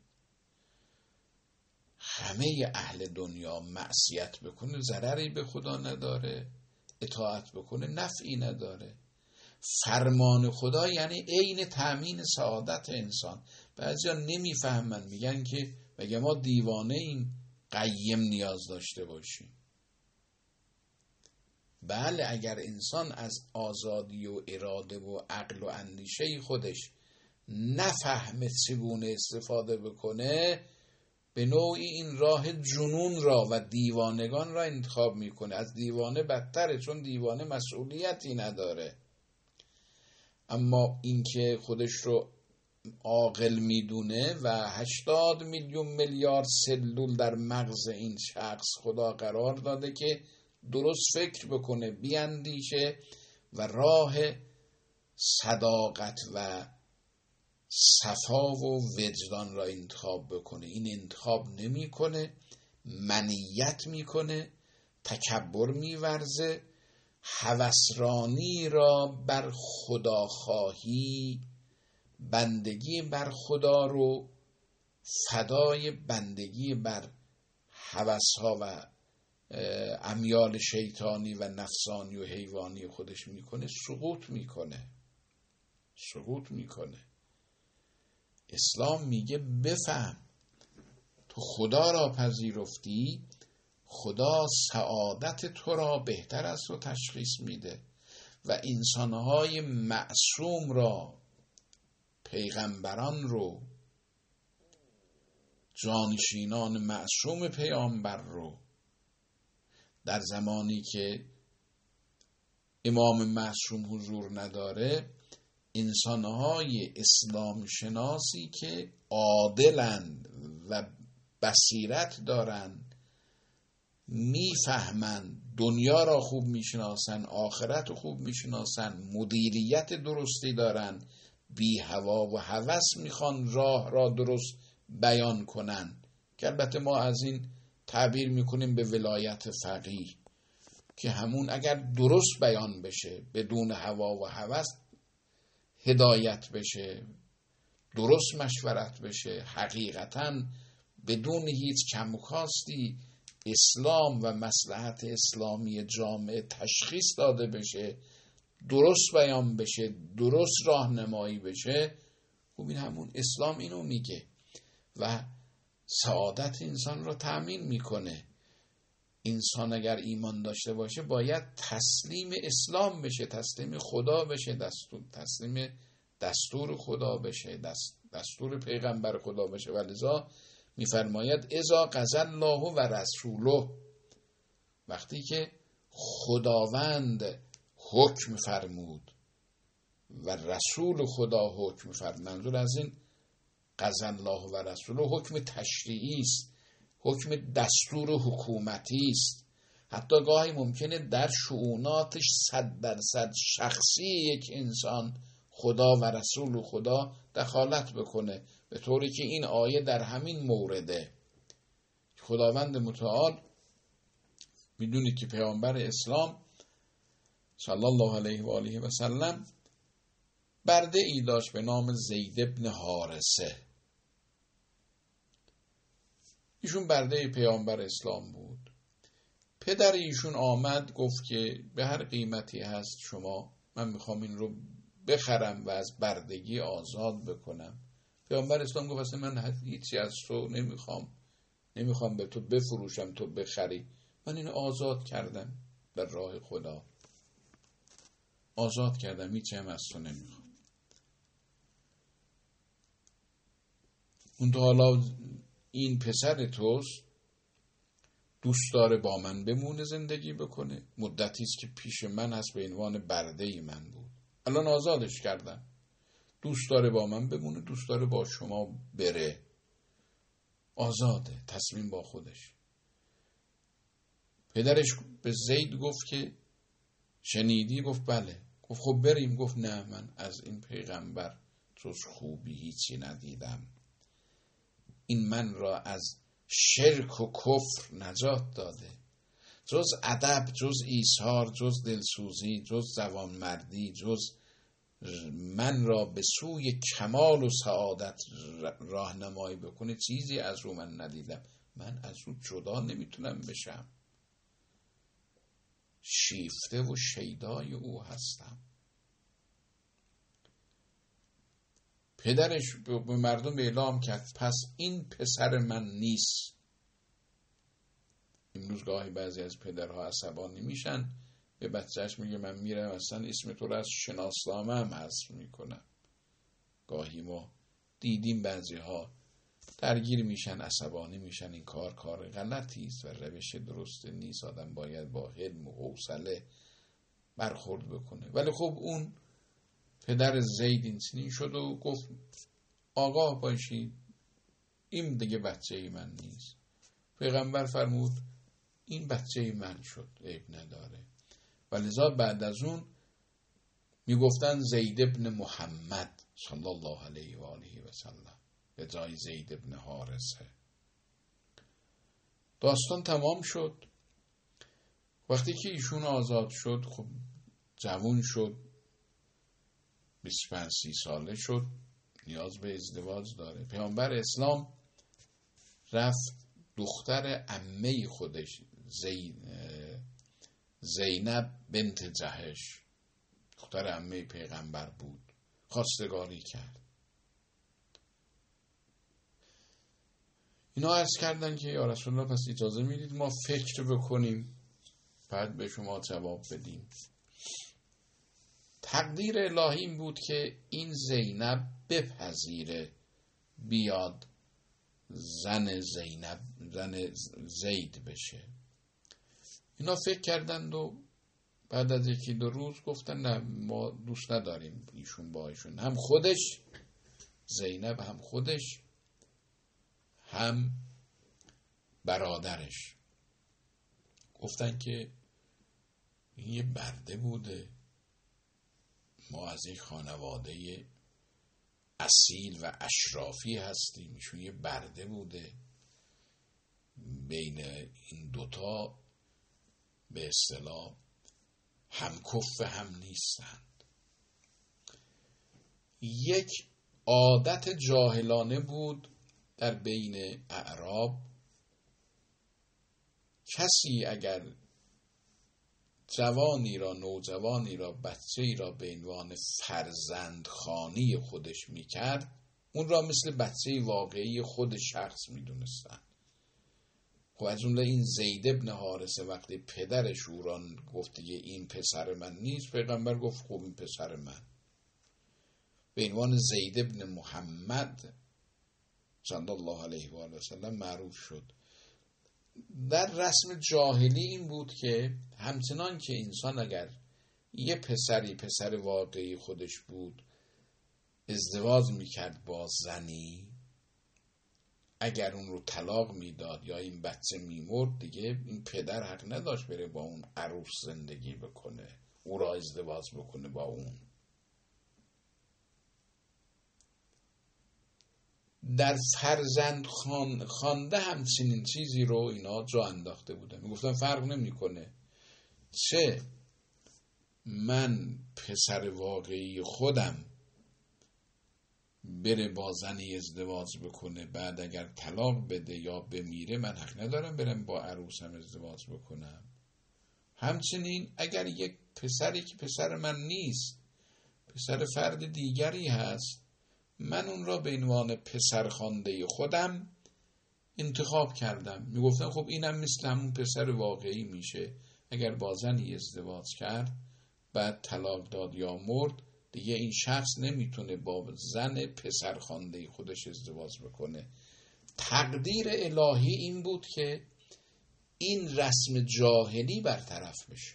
همه اهل دنیا معصیت بکنه ضرری به خدا نداره، اطاعت بکنه نفعی نداره. فرمان خدا یعنی عین تأمین سعادت انسان. بعضیا نمیفهمن، میگن که مگه ما دیوانه ایم قیم نیاز داشته باشیم؟ بله، اگر انسان از آزادی و اراده و عقل و اندیشه خودش نفهمه چگونه استفاده بکنه، به نوعی این راه جنون را و دیوانگان را انتخاب میکنه. از دیوانه بدتره، چون دیوانه مسئولیتی نداره. اما اینکه خودش رو عاقل میدونه و 80 میلیون میلیارد سلول در مغز این شخص خدا قرار داده که درست فکر بکنه، بیاندیشه و راه صداقت و صفا و وجدان را انتخاب بکنه. این انتخاب نمیکنه، منیت میکنه، تکبر میورزه، هوسرانی را بر خداخواهی، بندگی بر خدا رو فدای بندگی بر هوسها و امیال شیطانی و نفسانی و حیوانی خودش میکنه. سقوط میکنه. اسلام میگه بفهم، تو خدا را پذیرفتی، خدا سعادت تو را بهتر از تو تشخیص میده و انسانهای معصوم را، پیغمبران رو، جانشینان معصوم پیامبر رو، در زمانی که امام معصوم حضور نداره، انسانهای اسلام شناسی که عادلند و بصیرت دارند، میفهمند، دنیا را خوب میشناسن، آخرت رو خوب میشناسن، مدیریت درستی دارن، بی هوا و هوس میخوان راه را درست بیان کنن، که البته ما از این تعبیر میکنیم به ولایت فقیه، که همون اگر درست بیان بشه، بدون هوا و هوس هدایت بشه، درست مشورت بشه، حقیقتاً بدون هیچ کم و کاستی اسلام و مصلحت اسلامی جامعه تشخیص داده بشه، درست بیان بشه، درست راهنمایی بشه، خب این همون اسلام اینو میگه و سعادت انسان رو تأمین میکنه. انسان اگر ایمان داشته باشه باید تسلیم اسلام بشه، تسلیم خدا بشه، تسلیم دستور خدا بشه، دستور پیغمبر خدا بشه. ولذا میفرماید اذا قضى الله و رسوله، وقتی که خداوند حکم فرمود و رسول خدا حکم فرمود، منظور از این قضى الله و رسوله حکم تشریعی است، حکم دستور حکومتی است. حتی گاهی ممکنه در شؤوناتش 100% شخصی یک انسان خدا و رسول خدا دخالت بکنه، به طوری که این آیه در همین مورده. خداوند متعال، میدونید که پیامبر اسلام صلی الله علیه و آله و سلم برده ای داشت به نام زید ابن حارثه. ایشون برده پیامبر اسلام بود. پدر ایشون آمد گفت که به هر قیمتی هست من میخوام این رو بخرم و از بردگی آزاد بکنم. پیامبر اسلام گفت اصلا من هیچی از تو نمیخوام به تو بفروشم تو بخری، من اینو آزاد کردم در راه خدا، آزاد کردم، هیچی هم از تو نمیخوام. اون تو حالا این پسر توست، دوست داره با من بمونه، زندگی بکنه، مدتی است که پیش من هست، به عنوان برده ای من بود، الان آزادش کردم، دوست داره با من بمونه، دوست داره با شما بره، آزاده، تصمیم با خودش. پدرش به زید گفت که شنیدی؟ گفت بله. گفت خب بریم. گفت نه، من از این پیغمبر جز خوبی هیچی ندیدم. این من را از شرک و کفر نجات داده. جز ادب، جز ایثار، جز دلسوزی، جز جوانمردی، جز من را به سوی کمال و سعادت راهنمایی بکنه چیزی از رو من ندیدم. من از رو جدا نمیتونم بشم. شیفته و شیدای او هستم. پدرش به مردم اعلام کرد پس این پسر من نیست. امروز گاهی بعضی از پدرها عصبانی میشن، به بچهش میگه من میرم اصلا اسم تو رو از شناسنامه هم حذف میکنم. گاهی ما دیدیم بعضی ها درگیر میشن، عصبانی میشن. این کار غلطی است و روش درست نیست. آدم باید با حلم و حوصله برخورد بکنه. ولی خب اون پدر زید این چنین شد و گفت آگاه باشید این دیگه بچه من نیست. پیغمبر فرمود این بچه من شد، عیب نداره. و لذا بعد از اون میگفتن زید ابن محمد صلی الله علیه و آله و سلم به جای زید ابن حارثه. داستان تمام شد. وقتی که ایشون آزاد شد، خب جوان شد، 25-30 ساله شد، نیاز به ازدواج داره. پیامبر اسلام رفت دختر عمه خودش زینب بنت جهش، دختر عمه پیغمبر بود، خواستگاری کرد. اینا عرض کردن که یا رسول الله پس اجازه میدید ما فکر بکنیم بعد به شما جواب بدیم. تقدیر الهی این بود که این زینب بپذیره بیاد زن زید بشه. اینا فکر کردند و بعد از 1-2 روز گفتن نه ما دوست نداریم ایشون با ایشون، هم خودش زینب هم خودش هم برادرش. گفتن که این یه برده بوده، ما از یک خانواده اصیل و اشرافی هستیم، ایشون یه برده بوده. بین این دوتا به اصطلاح هم کف هم نیستند. یک عادت جاهلانه بود در بین اعراب، کسی اگر جوانی را، نوجوانی را، بچه‌ای را به عنوان فرزندخوانی خودش میکرد، اون را مثل بچه واقعی خود شخص میدونستن. خب از جمله این زید ابن حارثه وقتی پدرش او را گفت دیگه این پسر من نیست، پیغمبر گفت خب این پسر من، به عنوان زید ابن محمد صلی الله علیه و آله و سلم معروف شد. در رسم جاهلی این بود که همچنان که انسان اگر یه پسر واقعی خودش بود ازدواج میکرد با زنی، اگر اون رو طلاق میداد یا این بچه میمرد، دیگه این پدر حق نداشت بره با اون عروس زندگی بکنه، او را ازدواج بکنه با اون. در فرزند خوانده همچنین چیزی رو اینا جا انداخته بودن. میگفتن فرق نمیکنه چه من پسر واقعی خودم بره با زنی ازدواج بکنه، بعد اگر طلاق بده یا بمیره من حق ندارم برم با عروسم ازدواج بکنم. همچنین اگر یک پسری که پسر من نیست، پسر فرد دیگری هست، من اون را به عنوان پسر خوانده خودم انتخاب کردم. میگفتن خب اینم مثل همون پسر واقعی میشه. اگر با زنی ازدواج کرد بعد طلاق داد یا مرد، دیگه این شخص نمیتونه با زن پسر خوانده خودش ازدواج بکنه. تقدیر الهی این بود که این رسم جاهلی برطرف بشه.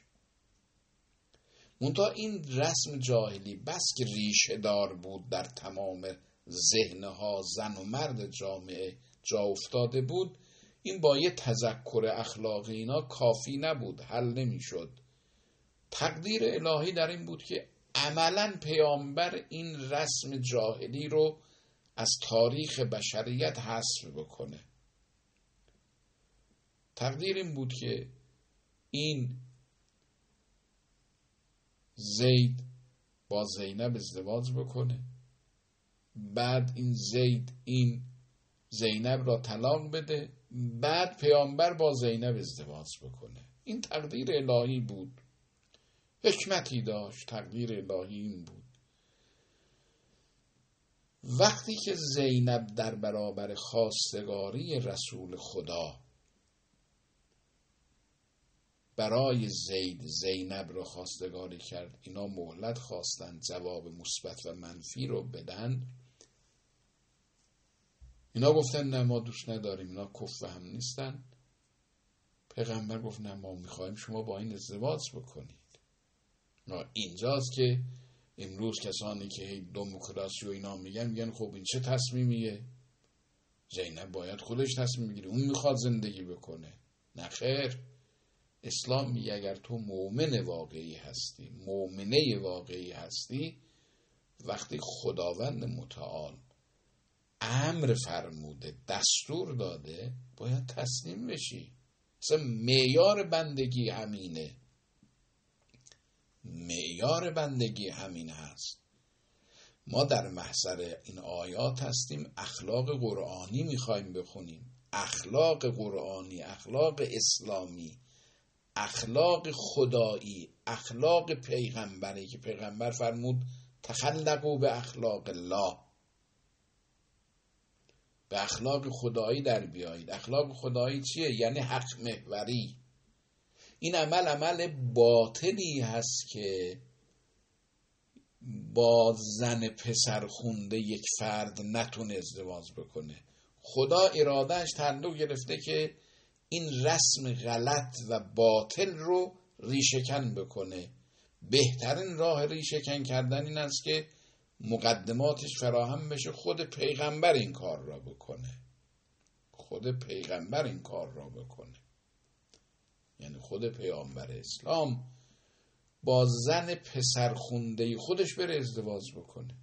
منتها این رسم جاهلی بس که ریشه دار بود در تمام ذهنها، زن و مرد جامعه جا افتاده بود، این با یه تذکر اخلاقی اینا کافی نبود، حل نمی شد. تقدیر الهی در این بود که عملاً پیامبر این رسم جاهلی رو از تاریخ بشریت حذف بکنه. تقدیر این بود که این زید با زینب ازدواج بکنه، بعد این زید این زینب را طلاق بده، بعد پیامبر با زینب ازدواج بکنه. این تقدیر الهی بود، حکمتی داشت. تقدیر الهی این بود. وقتی که زینب در برابر خواستگاری رسول خدا برای زید زینب رو خواستگاری کرد، اینا مهلت خواستن جواب مثبت و منفی رو بدن. اینا گفتن نه ما دوست نداریم، اینا کفر هم نیستن. پیغمبر گفت نه ما میخوایم شما با این ازدواج بکنید. اینجاست که امروز کسانی که دموکراسی و اینا میگن خب این چه تصمیمیه؟ زینب باید خودش تصمیم بگیره، اون میخواد زندگی بکنه. نه خیر، اسلام میگه اگر تو مؤمن واقعی هستی، مؤمنه واقعی هستی، وقتی خداوند متعال امر فرموده، دستور داده، باید تسلیم بشی. مثلا معیار بندگی همینه. معیار بندگی همین هست. ما در محضر این آیات هستیم، اخلاق قرآنی میخوایم بخونیم. اخلاق قرآنی، اخلاق اسلامی، اخلاق خدایی، اخلاق پیغمبری که پیغمبر فرمود تخلقوا به اخلاق الله، به اخلاق خدایی در بیایید. اخلاق خدایی چیه؟ یعنی حق محوری. این عمل باطلی هست که با زن پسر خونده یک فرد نتونه ازدواج بکنه. خدا ارادهش تعلق گرفته که این رسم غلط و باطل رو ریشه‌کن بکنه. بهترین راه ریشه‌کن کردن این است که مقدماتش فراهم بشه، خود پیغمبر این کار را بکنه. خود پیغمبر این کار را بکنه. یعنی خود پیامبر اسلام با زن پسر خونده خودش بره ازدواج بکنه.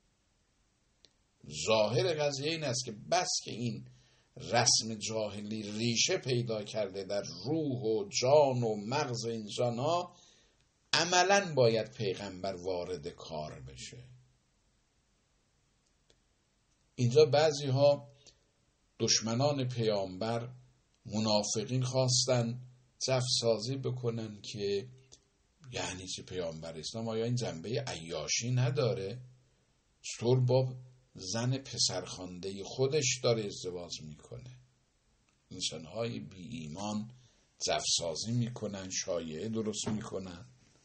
ظاهر قضیه این است که بس که این رسم جاهلی ریشه پیدا کرده در روح و جان و مغز انسان ها، عملاً باید پیغمبر وارد کار بشه. اینجا بعضی ها دشمنان پیامبر، منافقین خواستن جفسازی بکنن که یعنی چه پیامبر اسلام آیا این جنبه عیاشی نداره؟ چطور با زن پسرخوانده خودش داره ازدواج میکنه؟ انسانهای بی ایمان جفسازی میکنن، شایعه درست میکنن.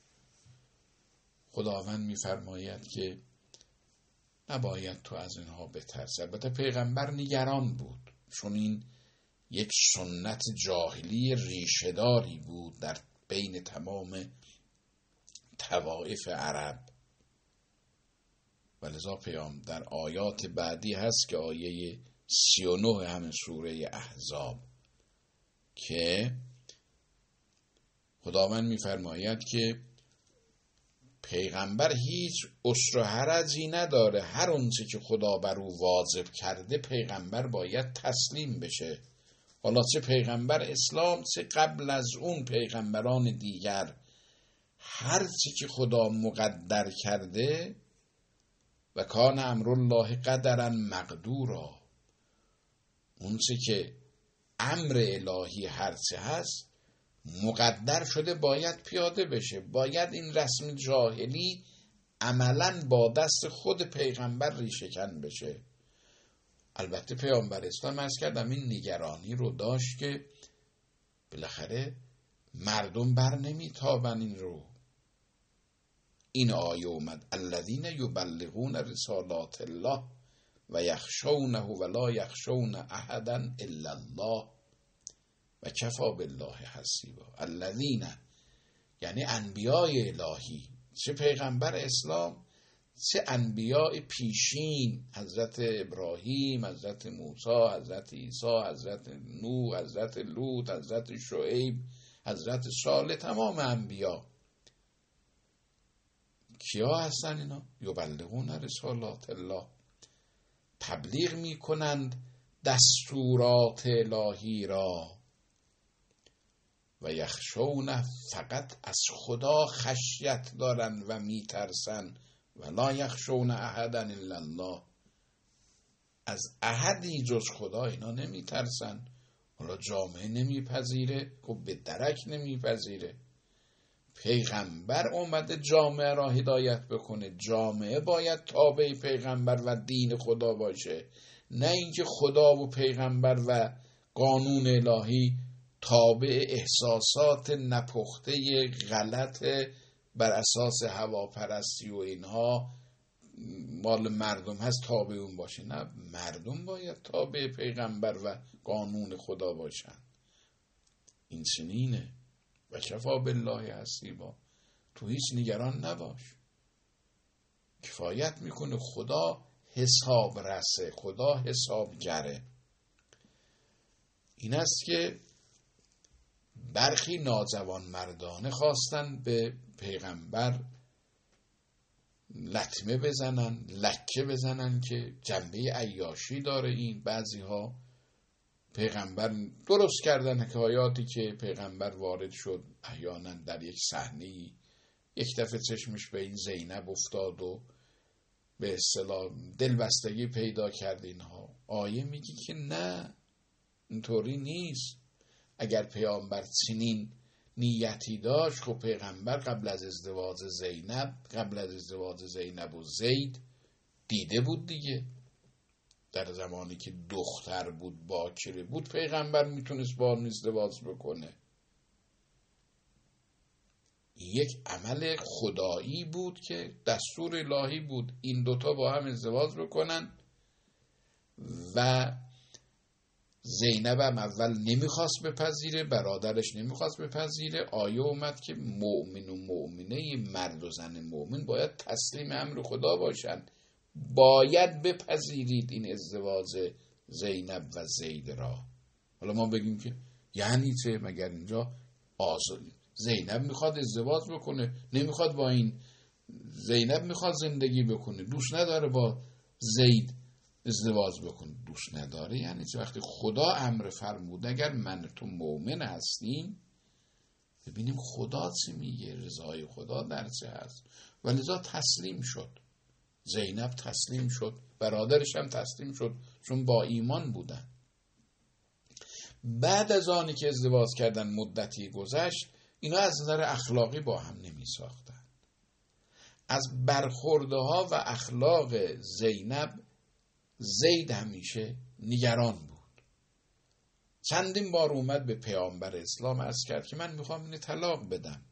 خداوند میفرماید که نباید تو از اینها بترسی. البته پیغمبر نگران بود، چون این یک سنت جاهلی ریشه‌داری بود در بین تمام طوائف عرب. ولذا پیام در آیات بعدی هست که آیه 39 همین سوره احزاب که خداوند میفرماید که پیغمبر هیچ عسر و حرجی نداره. هر اونچه که خدا بر او واجب کرده پیغمبر باید تسلیم بشه. حالا چه پیغمبر اسلام چه قبل از اون پیغمبران دیگر، هر چی که خدا مقدر کرده و کان امر الله قدرا مقدورا، اون چی که امر الهی هر چه هست مقدر شده باید پیاده بشه. باید این رسم جاهلی عملاً با دست خود پیغمبر ریشه‌کن بشه. البته پیامبر اسلام عرض کردم این نگرانی رو داشت که بالاخره مردم بر نمیتابن این رو. این آیه اومد الذین یبلغون رسالات الله و یخشونه ولا یخشون احدا الا الله و کفی بالله حسیبا. الذین یعنی انبیای الهی، چه پیغمبر اسلام چه انبیاء پیشین، حضرت ابراهیم، حضرت موسی، حضرت عیسی، حضرت نوح، حضرت لوط، حضرت شعیب، حضرت صالح، تمام انبیا کیا هستن اینا؟ یبلغون رسالات الله، تبلیغ میکنند دستورات الهی را. و یخشون، فقط از خدا خشیت دارند و میترسند. و لا یخشون احدا الا الله، از احدی جز خدا اینا نمیترسن. حالا جامعه نمیپذیره، خب به درک نمیپذیره. پیغمبر اومده جامعه را هدایت بکنه، جامعه باید تابع پیغمبر و دین خدا باشه، نه اینکه خدا و پیغمبر و قانون الهی تابع احساسات نپخته غلط بر اساس هواپرستی و اینها مال مردم هست تابع اون باشه. نه، مردم باید تابع پیغمبر و قانون خدا باشن. این سنینه و کفا بالله حسیبا. تو هیچ نگران نباش، کفایت میکنه. خدا حساب رسه، خدا حسابگره. این است که برخی ناجوان مردانه خواستن به پیغمبر لطمه بزنن، لکه بزنن که جنبه عیاشی داره. این بعضی ها پیغمبر درست کردن حکایاتی که پیغمبر وارد شد احیانا در یک صحنه‌ای، یک دفعه چشمش به این زینب افتاد و به اصطلاح دلبستگی پیدا کرد. اینها آیه میگی که نه، اینطوری نیست. اگر پیامبر چنین نیتی داشت، خب پیغمبر قبل از ازدواج زینب و زید دیده بود دیگه. در زمانی که دختر بود، باکره بود، پیغمبر میتونست با اون ازدواج بکنه. یک عمل خدایی بود که دستور الهی بود این دوتا با هم ازدواج بکنن. و زینب هم اول نمیخواست بپذیره، برادرش نمیخواست بپذیره. آیه اومد که مؤمن و مؤمنه، مرد و زن مؤمن باید تسلیم امر خدا باشن، باید بپذیرید این ازدواج زینب و زید را. حالا ما بگیم که یعنی چه؟ مگر اینجا زینب میخواد ازدواج بکنه، نمیخواد با این زینب میخواد زندگی بکنه، دوست نداره با زید ازدواج بکنه، دوست نداره. یعنی چه؟ وقتی خدا امر فرمود اگر من تو مؤمن هستیم، ببینیم خدا چی میگه، رضای خدا در چه هست. ولذا تسلیم شد، زینب تسلیم شد، برادرش هم تسلیم شد، چون با ایمان بودن. بعد از آنی که ازدواج کردن مدتی گذشت، اینا از نظر اخلاقی با هم نمی ساختن. از برخورده ها و اخلاق زینب، زید همیشه نگران بود. چندین بار اومد به پیامبر اسلام عرض کرد که من میخوام اینو طلاق بدم،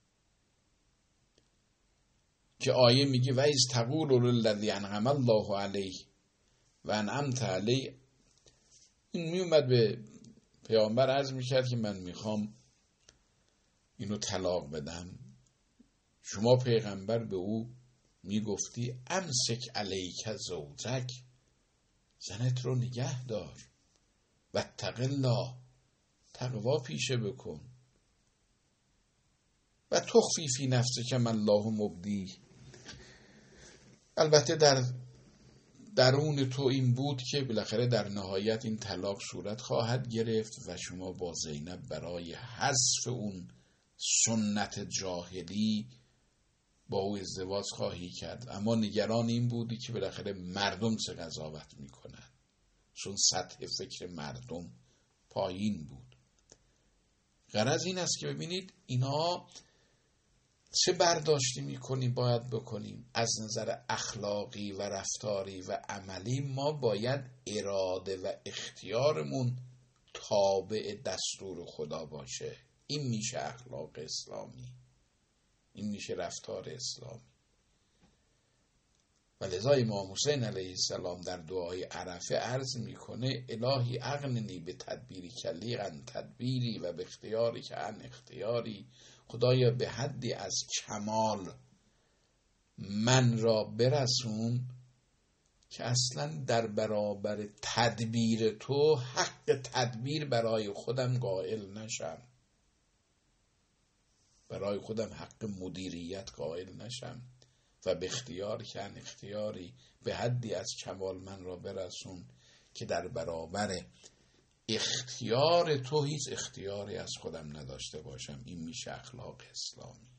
که آیه میگه و از تقول للذی انعم الله علیه و انعمت علیه. این میومد به پیامبر عرض میکرد که من میخوام اینو طلاق بدم. شما پیغمبر به او میگفتی امسک علیک زوجک، زنت رو نگه دار، و اتق الله، تقوا پیشه بکن، و تخفی فی نفسک ما الله مبدی. البته در درون تو این بود که بالاخره در نهایت این طلاق صورت خواهد گرفت و شما با زینب برای حذف اون سنت جاهلی با او ازدواج خواهی کرد. اما نگران این بودی که بالاخره مردم چه قضاوت میکنن، چون سطح فکر مردم پایین بود. غرض این است که ببینید اینا چه برداشتی میکنیم باید بکنیم. از نظر اخلاقی و رفتاری و عملی ما باید اراده و اختیارمون تابع دستور خدا باشه. این میشه اخلاق اسلامی، این میشه رفتار اسلامی. و لذا امام حسین علیه السلام در دعای عرفه عرض میکنه الهی اغننی به تدبیری کلی عن تدبیری و به اختیاری که عن اختیاری. خدایا به حدی از کمال من را برسون که اصلا در برابر تدبیر تو حق تدبیر برای خودم قائل نشم، برای خودم حق مدیریت قائل نشم. و به اختیار کن اختیاری به حدی از کمال من را برسون که در برابر اختیار تو هیچ اختیاری از خودم نداشته باشم. این میشه اخلاق اسلامی.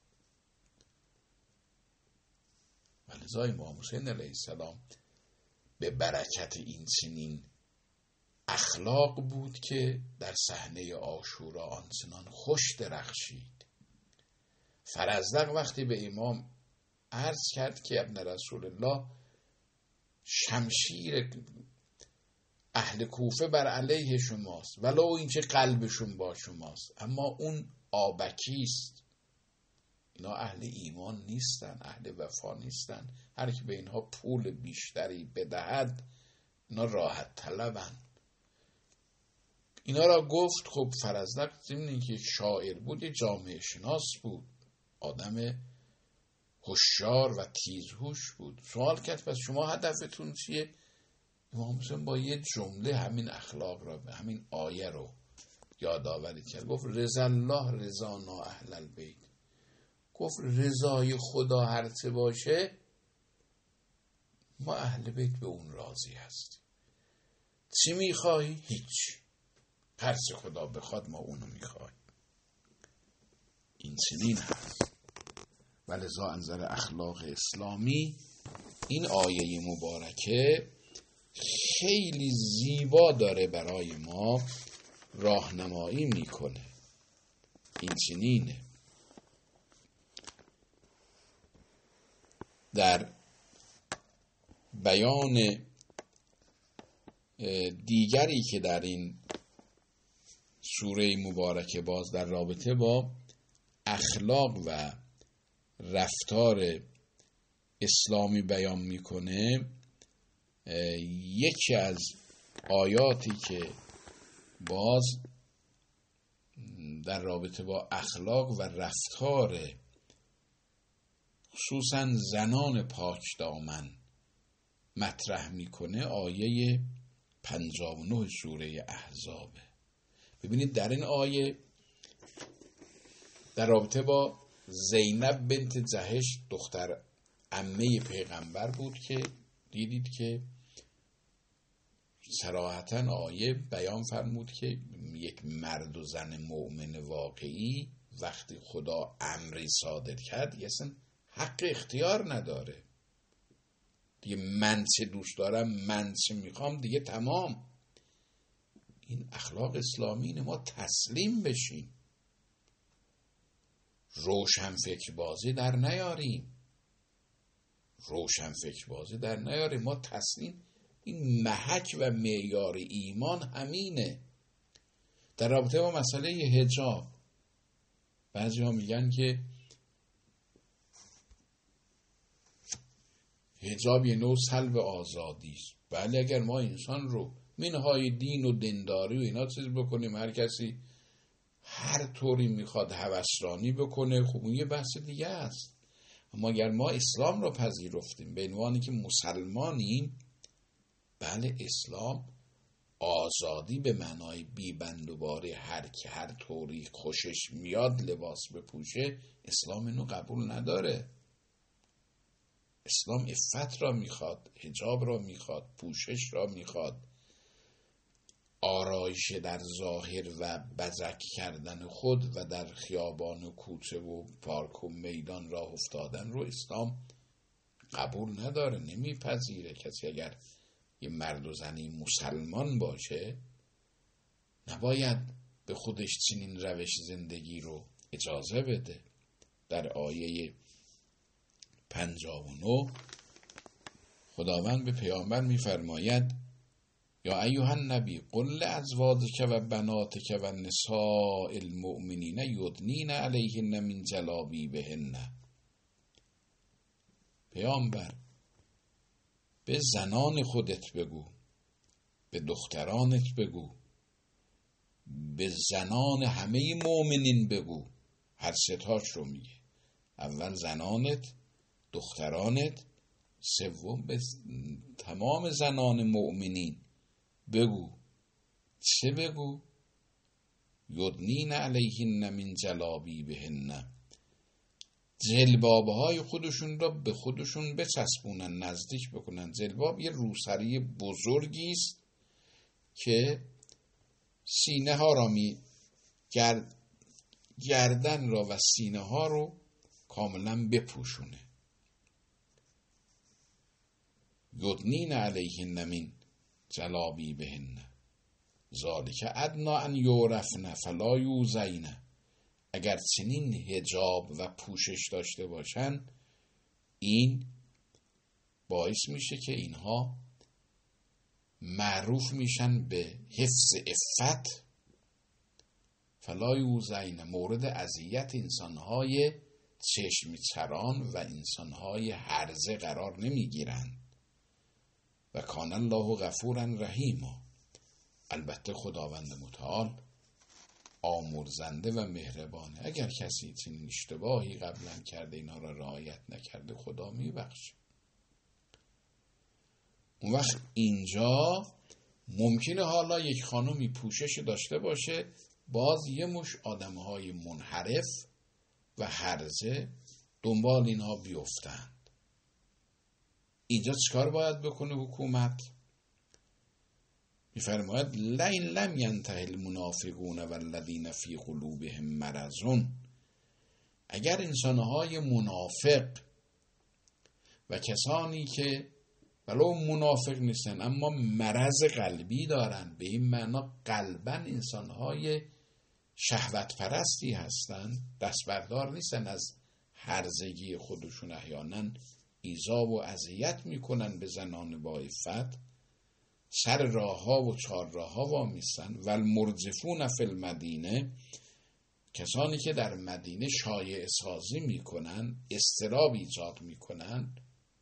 و لذا امام حسین علیه السلام به برکت این چنین اخلاق بود که در صحنه عاشورا آنچنان خوش درخشید. فرزدق وقتی به امام عرض کرد که ابن رسول الله شمشیر اهل کوفه بر علیه شماست ولو اینکه قلبشون با شماست، اما اون آبکیست، اینا اهل ایمان نیستن، اهل وفا نیستن، هر کی به اینها پول بیشتری بدهد اینا راحت طلبن. اینا را گفت. خب فرزدق ضمن اینکه شاعر بود یه جامعه شناس بود، آدم هوشیار و تیزهوش بود. سوال کرد پس شما هدفتون چیه؟ امام حسین با یه جمله همین اخلاق را، همین آیه رو یادآوری کرد. گفت رضا الله رضانا اهل البیت. گفت رضای خدا هرچه باشه ما اهل بیت به اون راضی هستیم. چی میخوایی؟ هیچ. هرچه خدا بخواد ما اونو میخوایم. این چنین هست. ولذا انظر اخلاق اسلامی این آیه مبارکه خیلی زیبا داره برای ما راهنمایی میکنه. این چنینه. در بیان دیگری که در این سوره مبارکه باز در رابطه با اخلاق و رفتار اسلامی بیان میکنه، یکی از آیاتی که باز در رابطه با اخلاق و رفتار خصوصا زنان پاک دامن مطرح میکنه آیه 59 سوره احزابه. ببینید در این آیه در رابطه با زینب بنت جهش دختر عمه پیغمبر بود که دیدید که صراحتاً آیه بیان فرمود که یک مرد و زن مؤمن واقعی وقتی خدا امری صادر کرد دیگه اصلا حق اختیار نداره. دیگه من چه دوست دارم، من چه میخوام، دیگه تمام. این اخلاق اسلامی اینه، ما تسلیم بشیم، روشن فکر بازی در نیاریم، ما تسلیم. این محک و معیار ایمان همینه. در رابطه با مسئله حجاب بعضی ها میگن که حجاب یه نوع سلب آزادی است. بله، اگر ما انسان رو منهای دین و دنداری و اینا چیز بکنیم، هر کسی هر طوری میخواد هوسرانی بکنه، خب اون یه بحث دیگه است. اما اگر ما اسلام رو پذیرفتیم به عنوانی که مسلمانیم، بله اسلام آزادی به معنای بی بند و باره، هر که هر طوری خوشش میاد لباس بپوشه، اسلام اینو قبول نداره. اسلام عفت را میخواد، حجاب را میخواد، پوشش را میخواد، آرایش در ظاهر و بزک کردن خود و در خیابان و کوچه و پارک و میدان راه افتادن رو اسلام قبول نداره، نمیپذیره. کسی اگر یه مرد و زنی مسلمان باشه نباید به خودش چنین روش زندگی رو اجازه بده. در آیه 59 خداوند به پیامبر میفرماید یا ایها النبی قل لازواجک و بناتک و نساء المؤمنین یدنین علیهن من جلابیبهن. پیامبر به زنان خودت بگو، به دخترانت بگو، به زنان همه مؤمنین بگو. هر ستاش رو میگه. اول زنانت، دخترانت، سوم به تمام زنان مؤمنین بگو. چه بگو؟ یدنین علیهن من جلابیبهن، جلبابهای خودشون را به خودشون بچسبونن، نزدیک بکنن. جلباب یه روسری بزرگی است که سینه ها را گردن را و سینه ها رو کاملا بپوشونه. یدنین علیهن من جلابیبهن ذالک ادنی ان یعرفن فلا یؤذین. اگر چنین حجاب و پوشش داشته باشن، این باعث میشه که اینها معروف میشن به حفظ عفت. فلا یؤذین، مورد اذیت انسانهای چشم چران و انسانهای هرزه قرار نمیگیرن. و کان الله غفورا رحیما، البته خداوند متعال آمرزنده و مهربانه. اگر کسی چنین اشتباهی قبلا کرده، اینا را رعایت نکرده، خدا میبخشه. اون وقت اینجا ممکنه حالا یک خانمی پوشش داشته باشه، باز یه مش آدمهای منحرف و هرزه دنبال اینها بیفتند. اینجا چیکار باید بکنه حکومت؟ میفرماید لئن لم ینته المنافقون والذین فی قلوبهم مرض. اگر انسانهای منافق و کسانی که ولو منافق نیستن اما مرض قلبی دارن، به این معنا قلبا انسانهای شهوت پرستی هستن، دست بردار نیستن از هرزگی خودشون، احیانا ایذا و اذیت میکنن به زنان با عفت، سر راه ها و چار راه ها وامیستن. و المرجفون فی المدینه، کسانی که در مدینه شایعه سازی میکنن، اضطراب ایجاد میکنن.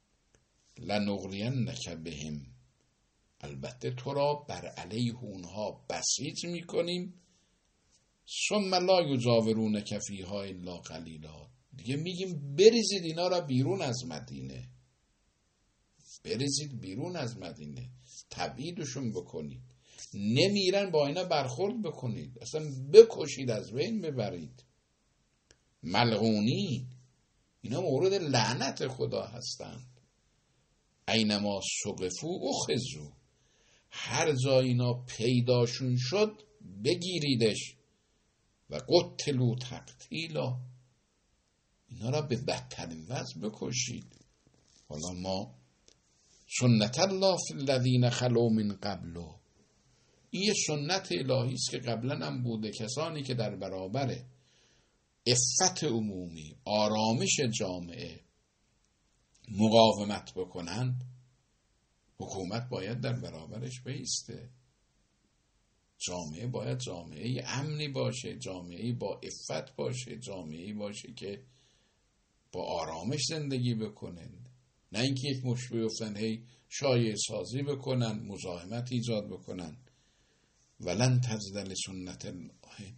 لنغرینک بهم، البته تو را بر علیه اونها بسیج میکنیم. ثم لا یجاورونک فیها الا قلیلا، دیگه میگیم بریزید اینا را بیرون از مدینه، بریزید بیرون از مدینه، تبعیدشون بکنید. نمیرن با اینا برخورد بکنید، اصلا بکشید، از بین ببرید. ملعونی، اینا مورد لعنت خدا هستند. اینما سقفو اخذو، هر جا اینا پیداشون شد بگیریدش. و قتلوا تقتیلا، اینا را به بدترین وجه بکشید. حالا ما سنت الله فی الذین خلو من قبل، این یه سنت الهی است که قبلا هم بوده. کسانی که در برابر عفت عمومی، آرامش جامعه مقاومت بکنند، حکومت باید در برابرش بایسته. جامعه باید جامعه امنی باشه، جامعه با عفت باشه، جامعه باشه که با آرامش زندگی بکنن، نه اینکه یک مش بیفتن هی شایعه سازی بکنن، مزاحمت ایجاد بکنن. ولن تجد لسنت الله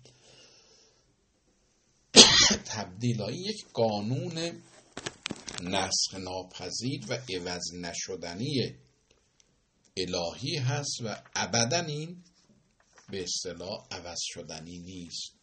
تبدیلا، این یک قانون نسخ ناپذیر و عوض نشدنی الهی هست و ابدا این به اصطلاح عوض شدنی نیست.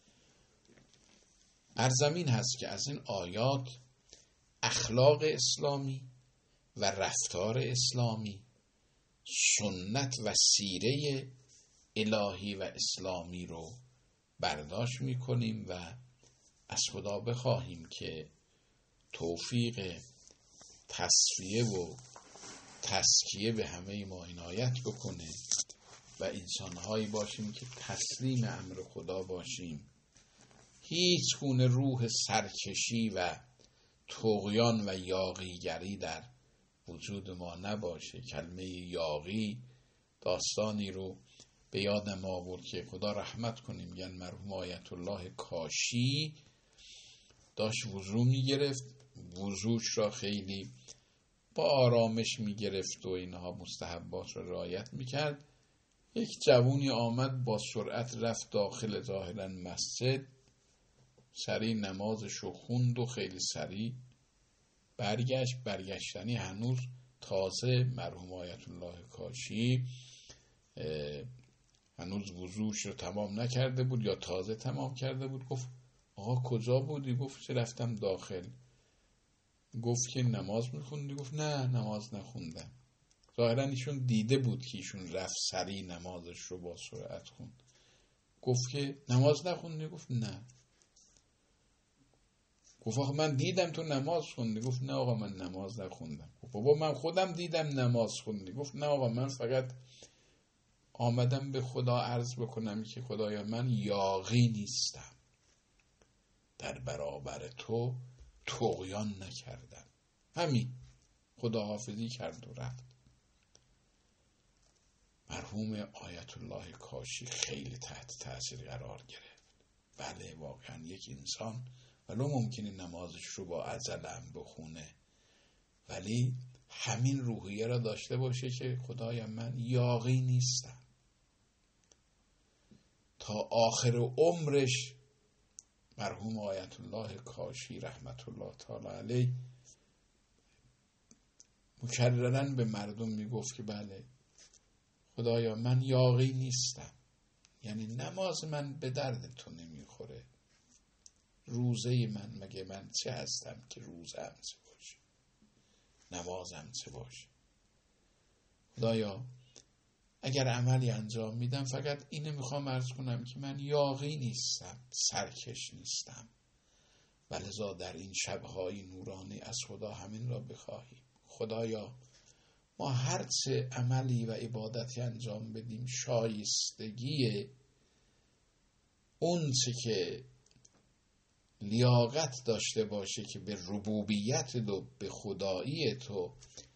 ارزمین هست که از این آیات اخلاق اسلامی و رفتار اسلامی، سنت و سیره الهی و اسلامی رو برداشت میکنیم و از خدا بخواهیم که توفیق تصفیه و تزکیه به همه ما عنایت بکنه و انسانهایی باشیم که تسلیم امر خدا باشیم. هیچ گونه روح سرکشی و طغیان و یاغیگری در وجود ما نباشه. کلمه یاغی داستانی رو به یادم آورد که خدا رحمت کنه، میگن مرحوم آیت الله کاشی داشت وضو میگرفت، وضوش را خیلی با آرامش میگرفت و اینها مستحبات را رعایت میکرد. یک جوونی آمد با سرعت رفت داخل ظاهرا مسجد، سریع نمازش رو خوند و خیلی سریع برگشتنی هنوز تازه مرحوم آیت الله کاشی هنوز وضوش رو تمام نکرده بود یا تازه تمام کرده بود. گفت آقا کجا بودی؟ گفت رفتم داخل. گفت که نماز میخوندی؟ گفت نه نماز نخوندم. ظاهرا ایشون دیده بود که ایشون رفت سریع نمازش رو با سرعت خوند. گفت که نماز نخوندی؟ گفت نه. گفت آخه من دیدم تو نماز خوندی. گفت نه آقا من نماز نخوندم. گفت بابا من خودم دیدم نماز خوندی. گفت نه آقا من فقط آمدم به خدا عرض بکنم که خدایا من یاغی نیستم، در برابر تو طغیان نکردم. همین، خداحافظی کرد و رفت. مرحوم آیت الله کاشی خیلی تحت تاثیر قرار گرفت. بله واقعا یک انسان ولو ممکنه نمازش رو با عجله هم بخونه، ولی همین روحیه را داشته باشه که خدایا من یاغی نیستم. تا آخر عمرش مرحوم آیت الله کاشی رحمت الله تعالی علیه مکررن به مردم میگفت که بله خدایا من یاغی نیستم، یعنی نماز من به درد تو نمیخوره. روزه من مگه من چه هستم که روزم چه باشه، نمازم چه باشه. خدایا اگر عملی انجام میدم فقط اینو میخوام عرض کنم که من یاغی نیستم، سرکش نیستم. ولذا در این شبهای نورانی از خدا همین را بخواهیم. خدایا ما هر چه عملی و عبادتی انجام بدیم شایستگی اون چه که لیاقت داشته باشه که به ربوبیت و به خدایی تو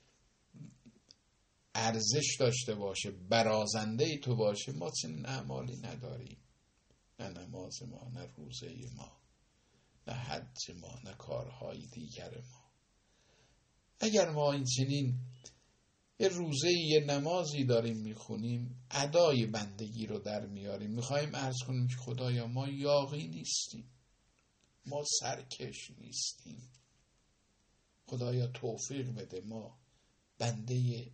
ارزش داشته باشه، برازنده تو باشه، ما چنین اعمالی نداریم. نه نماز ما، نه روزه ما، نه حج ما، نه کارهای دیگر ما. اگر ما این چنین یه روزه یه نمازی داریم میخونیم، ادای بندگی رو در میاریم، میخوایم عرض کنیم که خدایا ما یاغی نیستیم، ما سرکش نیستیم. خدایا توفیق بده ما بنده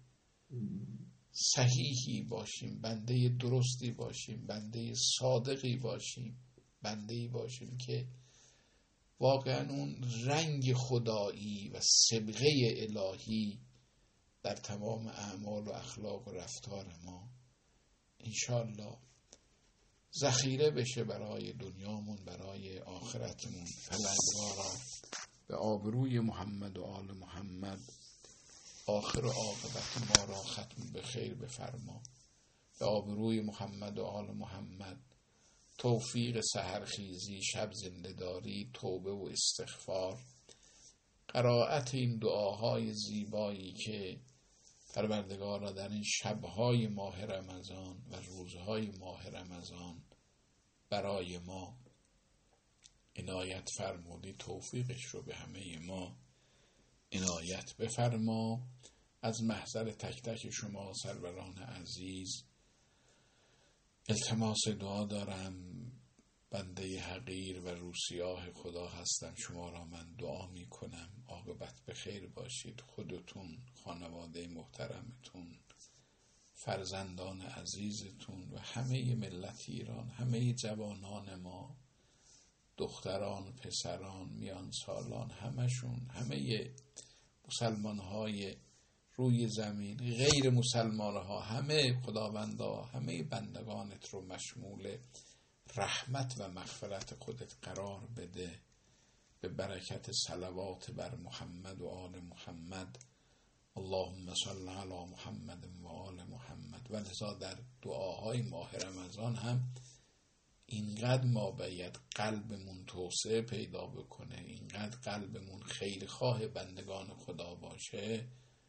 صحیحی باشیم، بنده درستی باشیم، بنده صادقی باشیم، بنده‌ای باشیم که واقعا اون رنگ خدایی و سبقه الهی در تمام اعمال و اخلاق و رفتار ما انشاءالله ذخیره بشه برای دنیامون، برای آخرتمون. فالله به آبروی محمد و آل محمد آخر و عاقبت ما را ختم به خیر بفرما. به آبروی محمد و آل محمد توفیق سحرخیزی، شب زنده‌داری، توبه و استغفار، قرائت این دعاهای زیبایی که پروردگار را در این شبهای ماه رمضان و روزهای ماه رمضان برای ما عنایت فرمودی، توفیقش رو به همه ما عنایت بفرما. از محضر تک تک شما سروران عزیز التماس دعا دارم. بنده حقیر و روسیاه خدا هستم. شما را من دعا می کنم عاقبت به خیر باشید. خودتون، خانواده محترمتون، فرزندان عزیزتون و همه ملت ایران، همه جوانان ما، دختران، پسران، میان سالان، همشون، همه مسلمان های روی زمین، غیر مسلمان ها، همه خداوندا، همه بندگانت رو مشمول رحمت و مغفرت خودت قرار بده. به برکت صلوات بر محمد و آل محمد. اللهم صل علی محمد و آل محمد. و لذا در دعاهای ماه رمضان هم اینقدر ما باید قلبمون توسعه پیدا بکنه، اینقدر قلبمون خیرخواه بندگان خدا باشه.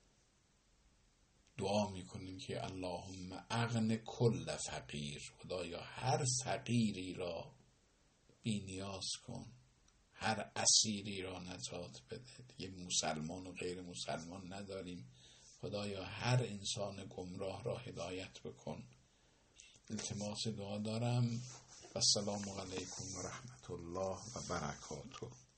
دعا میکنیم که اللهم اغن کل فقیر، خدایا هر فقیری را بی نیاز کن، هر اسیری را نجات بده. دیگه مسلمان و غیر مسلمان نداریم. خدایا هر انسان گمراه را هدایت بکن. التماس دعا دارم. و السلام علیکم و رحمت الله و برکاته.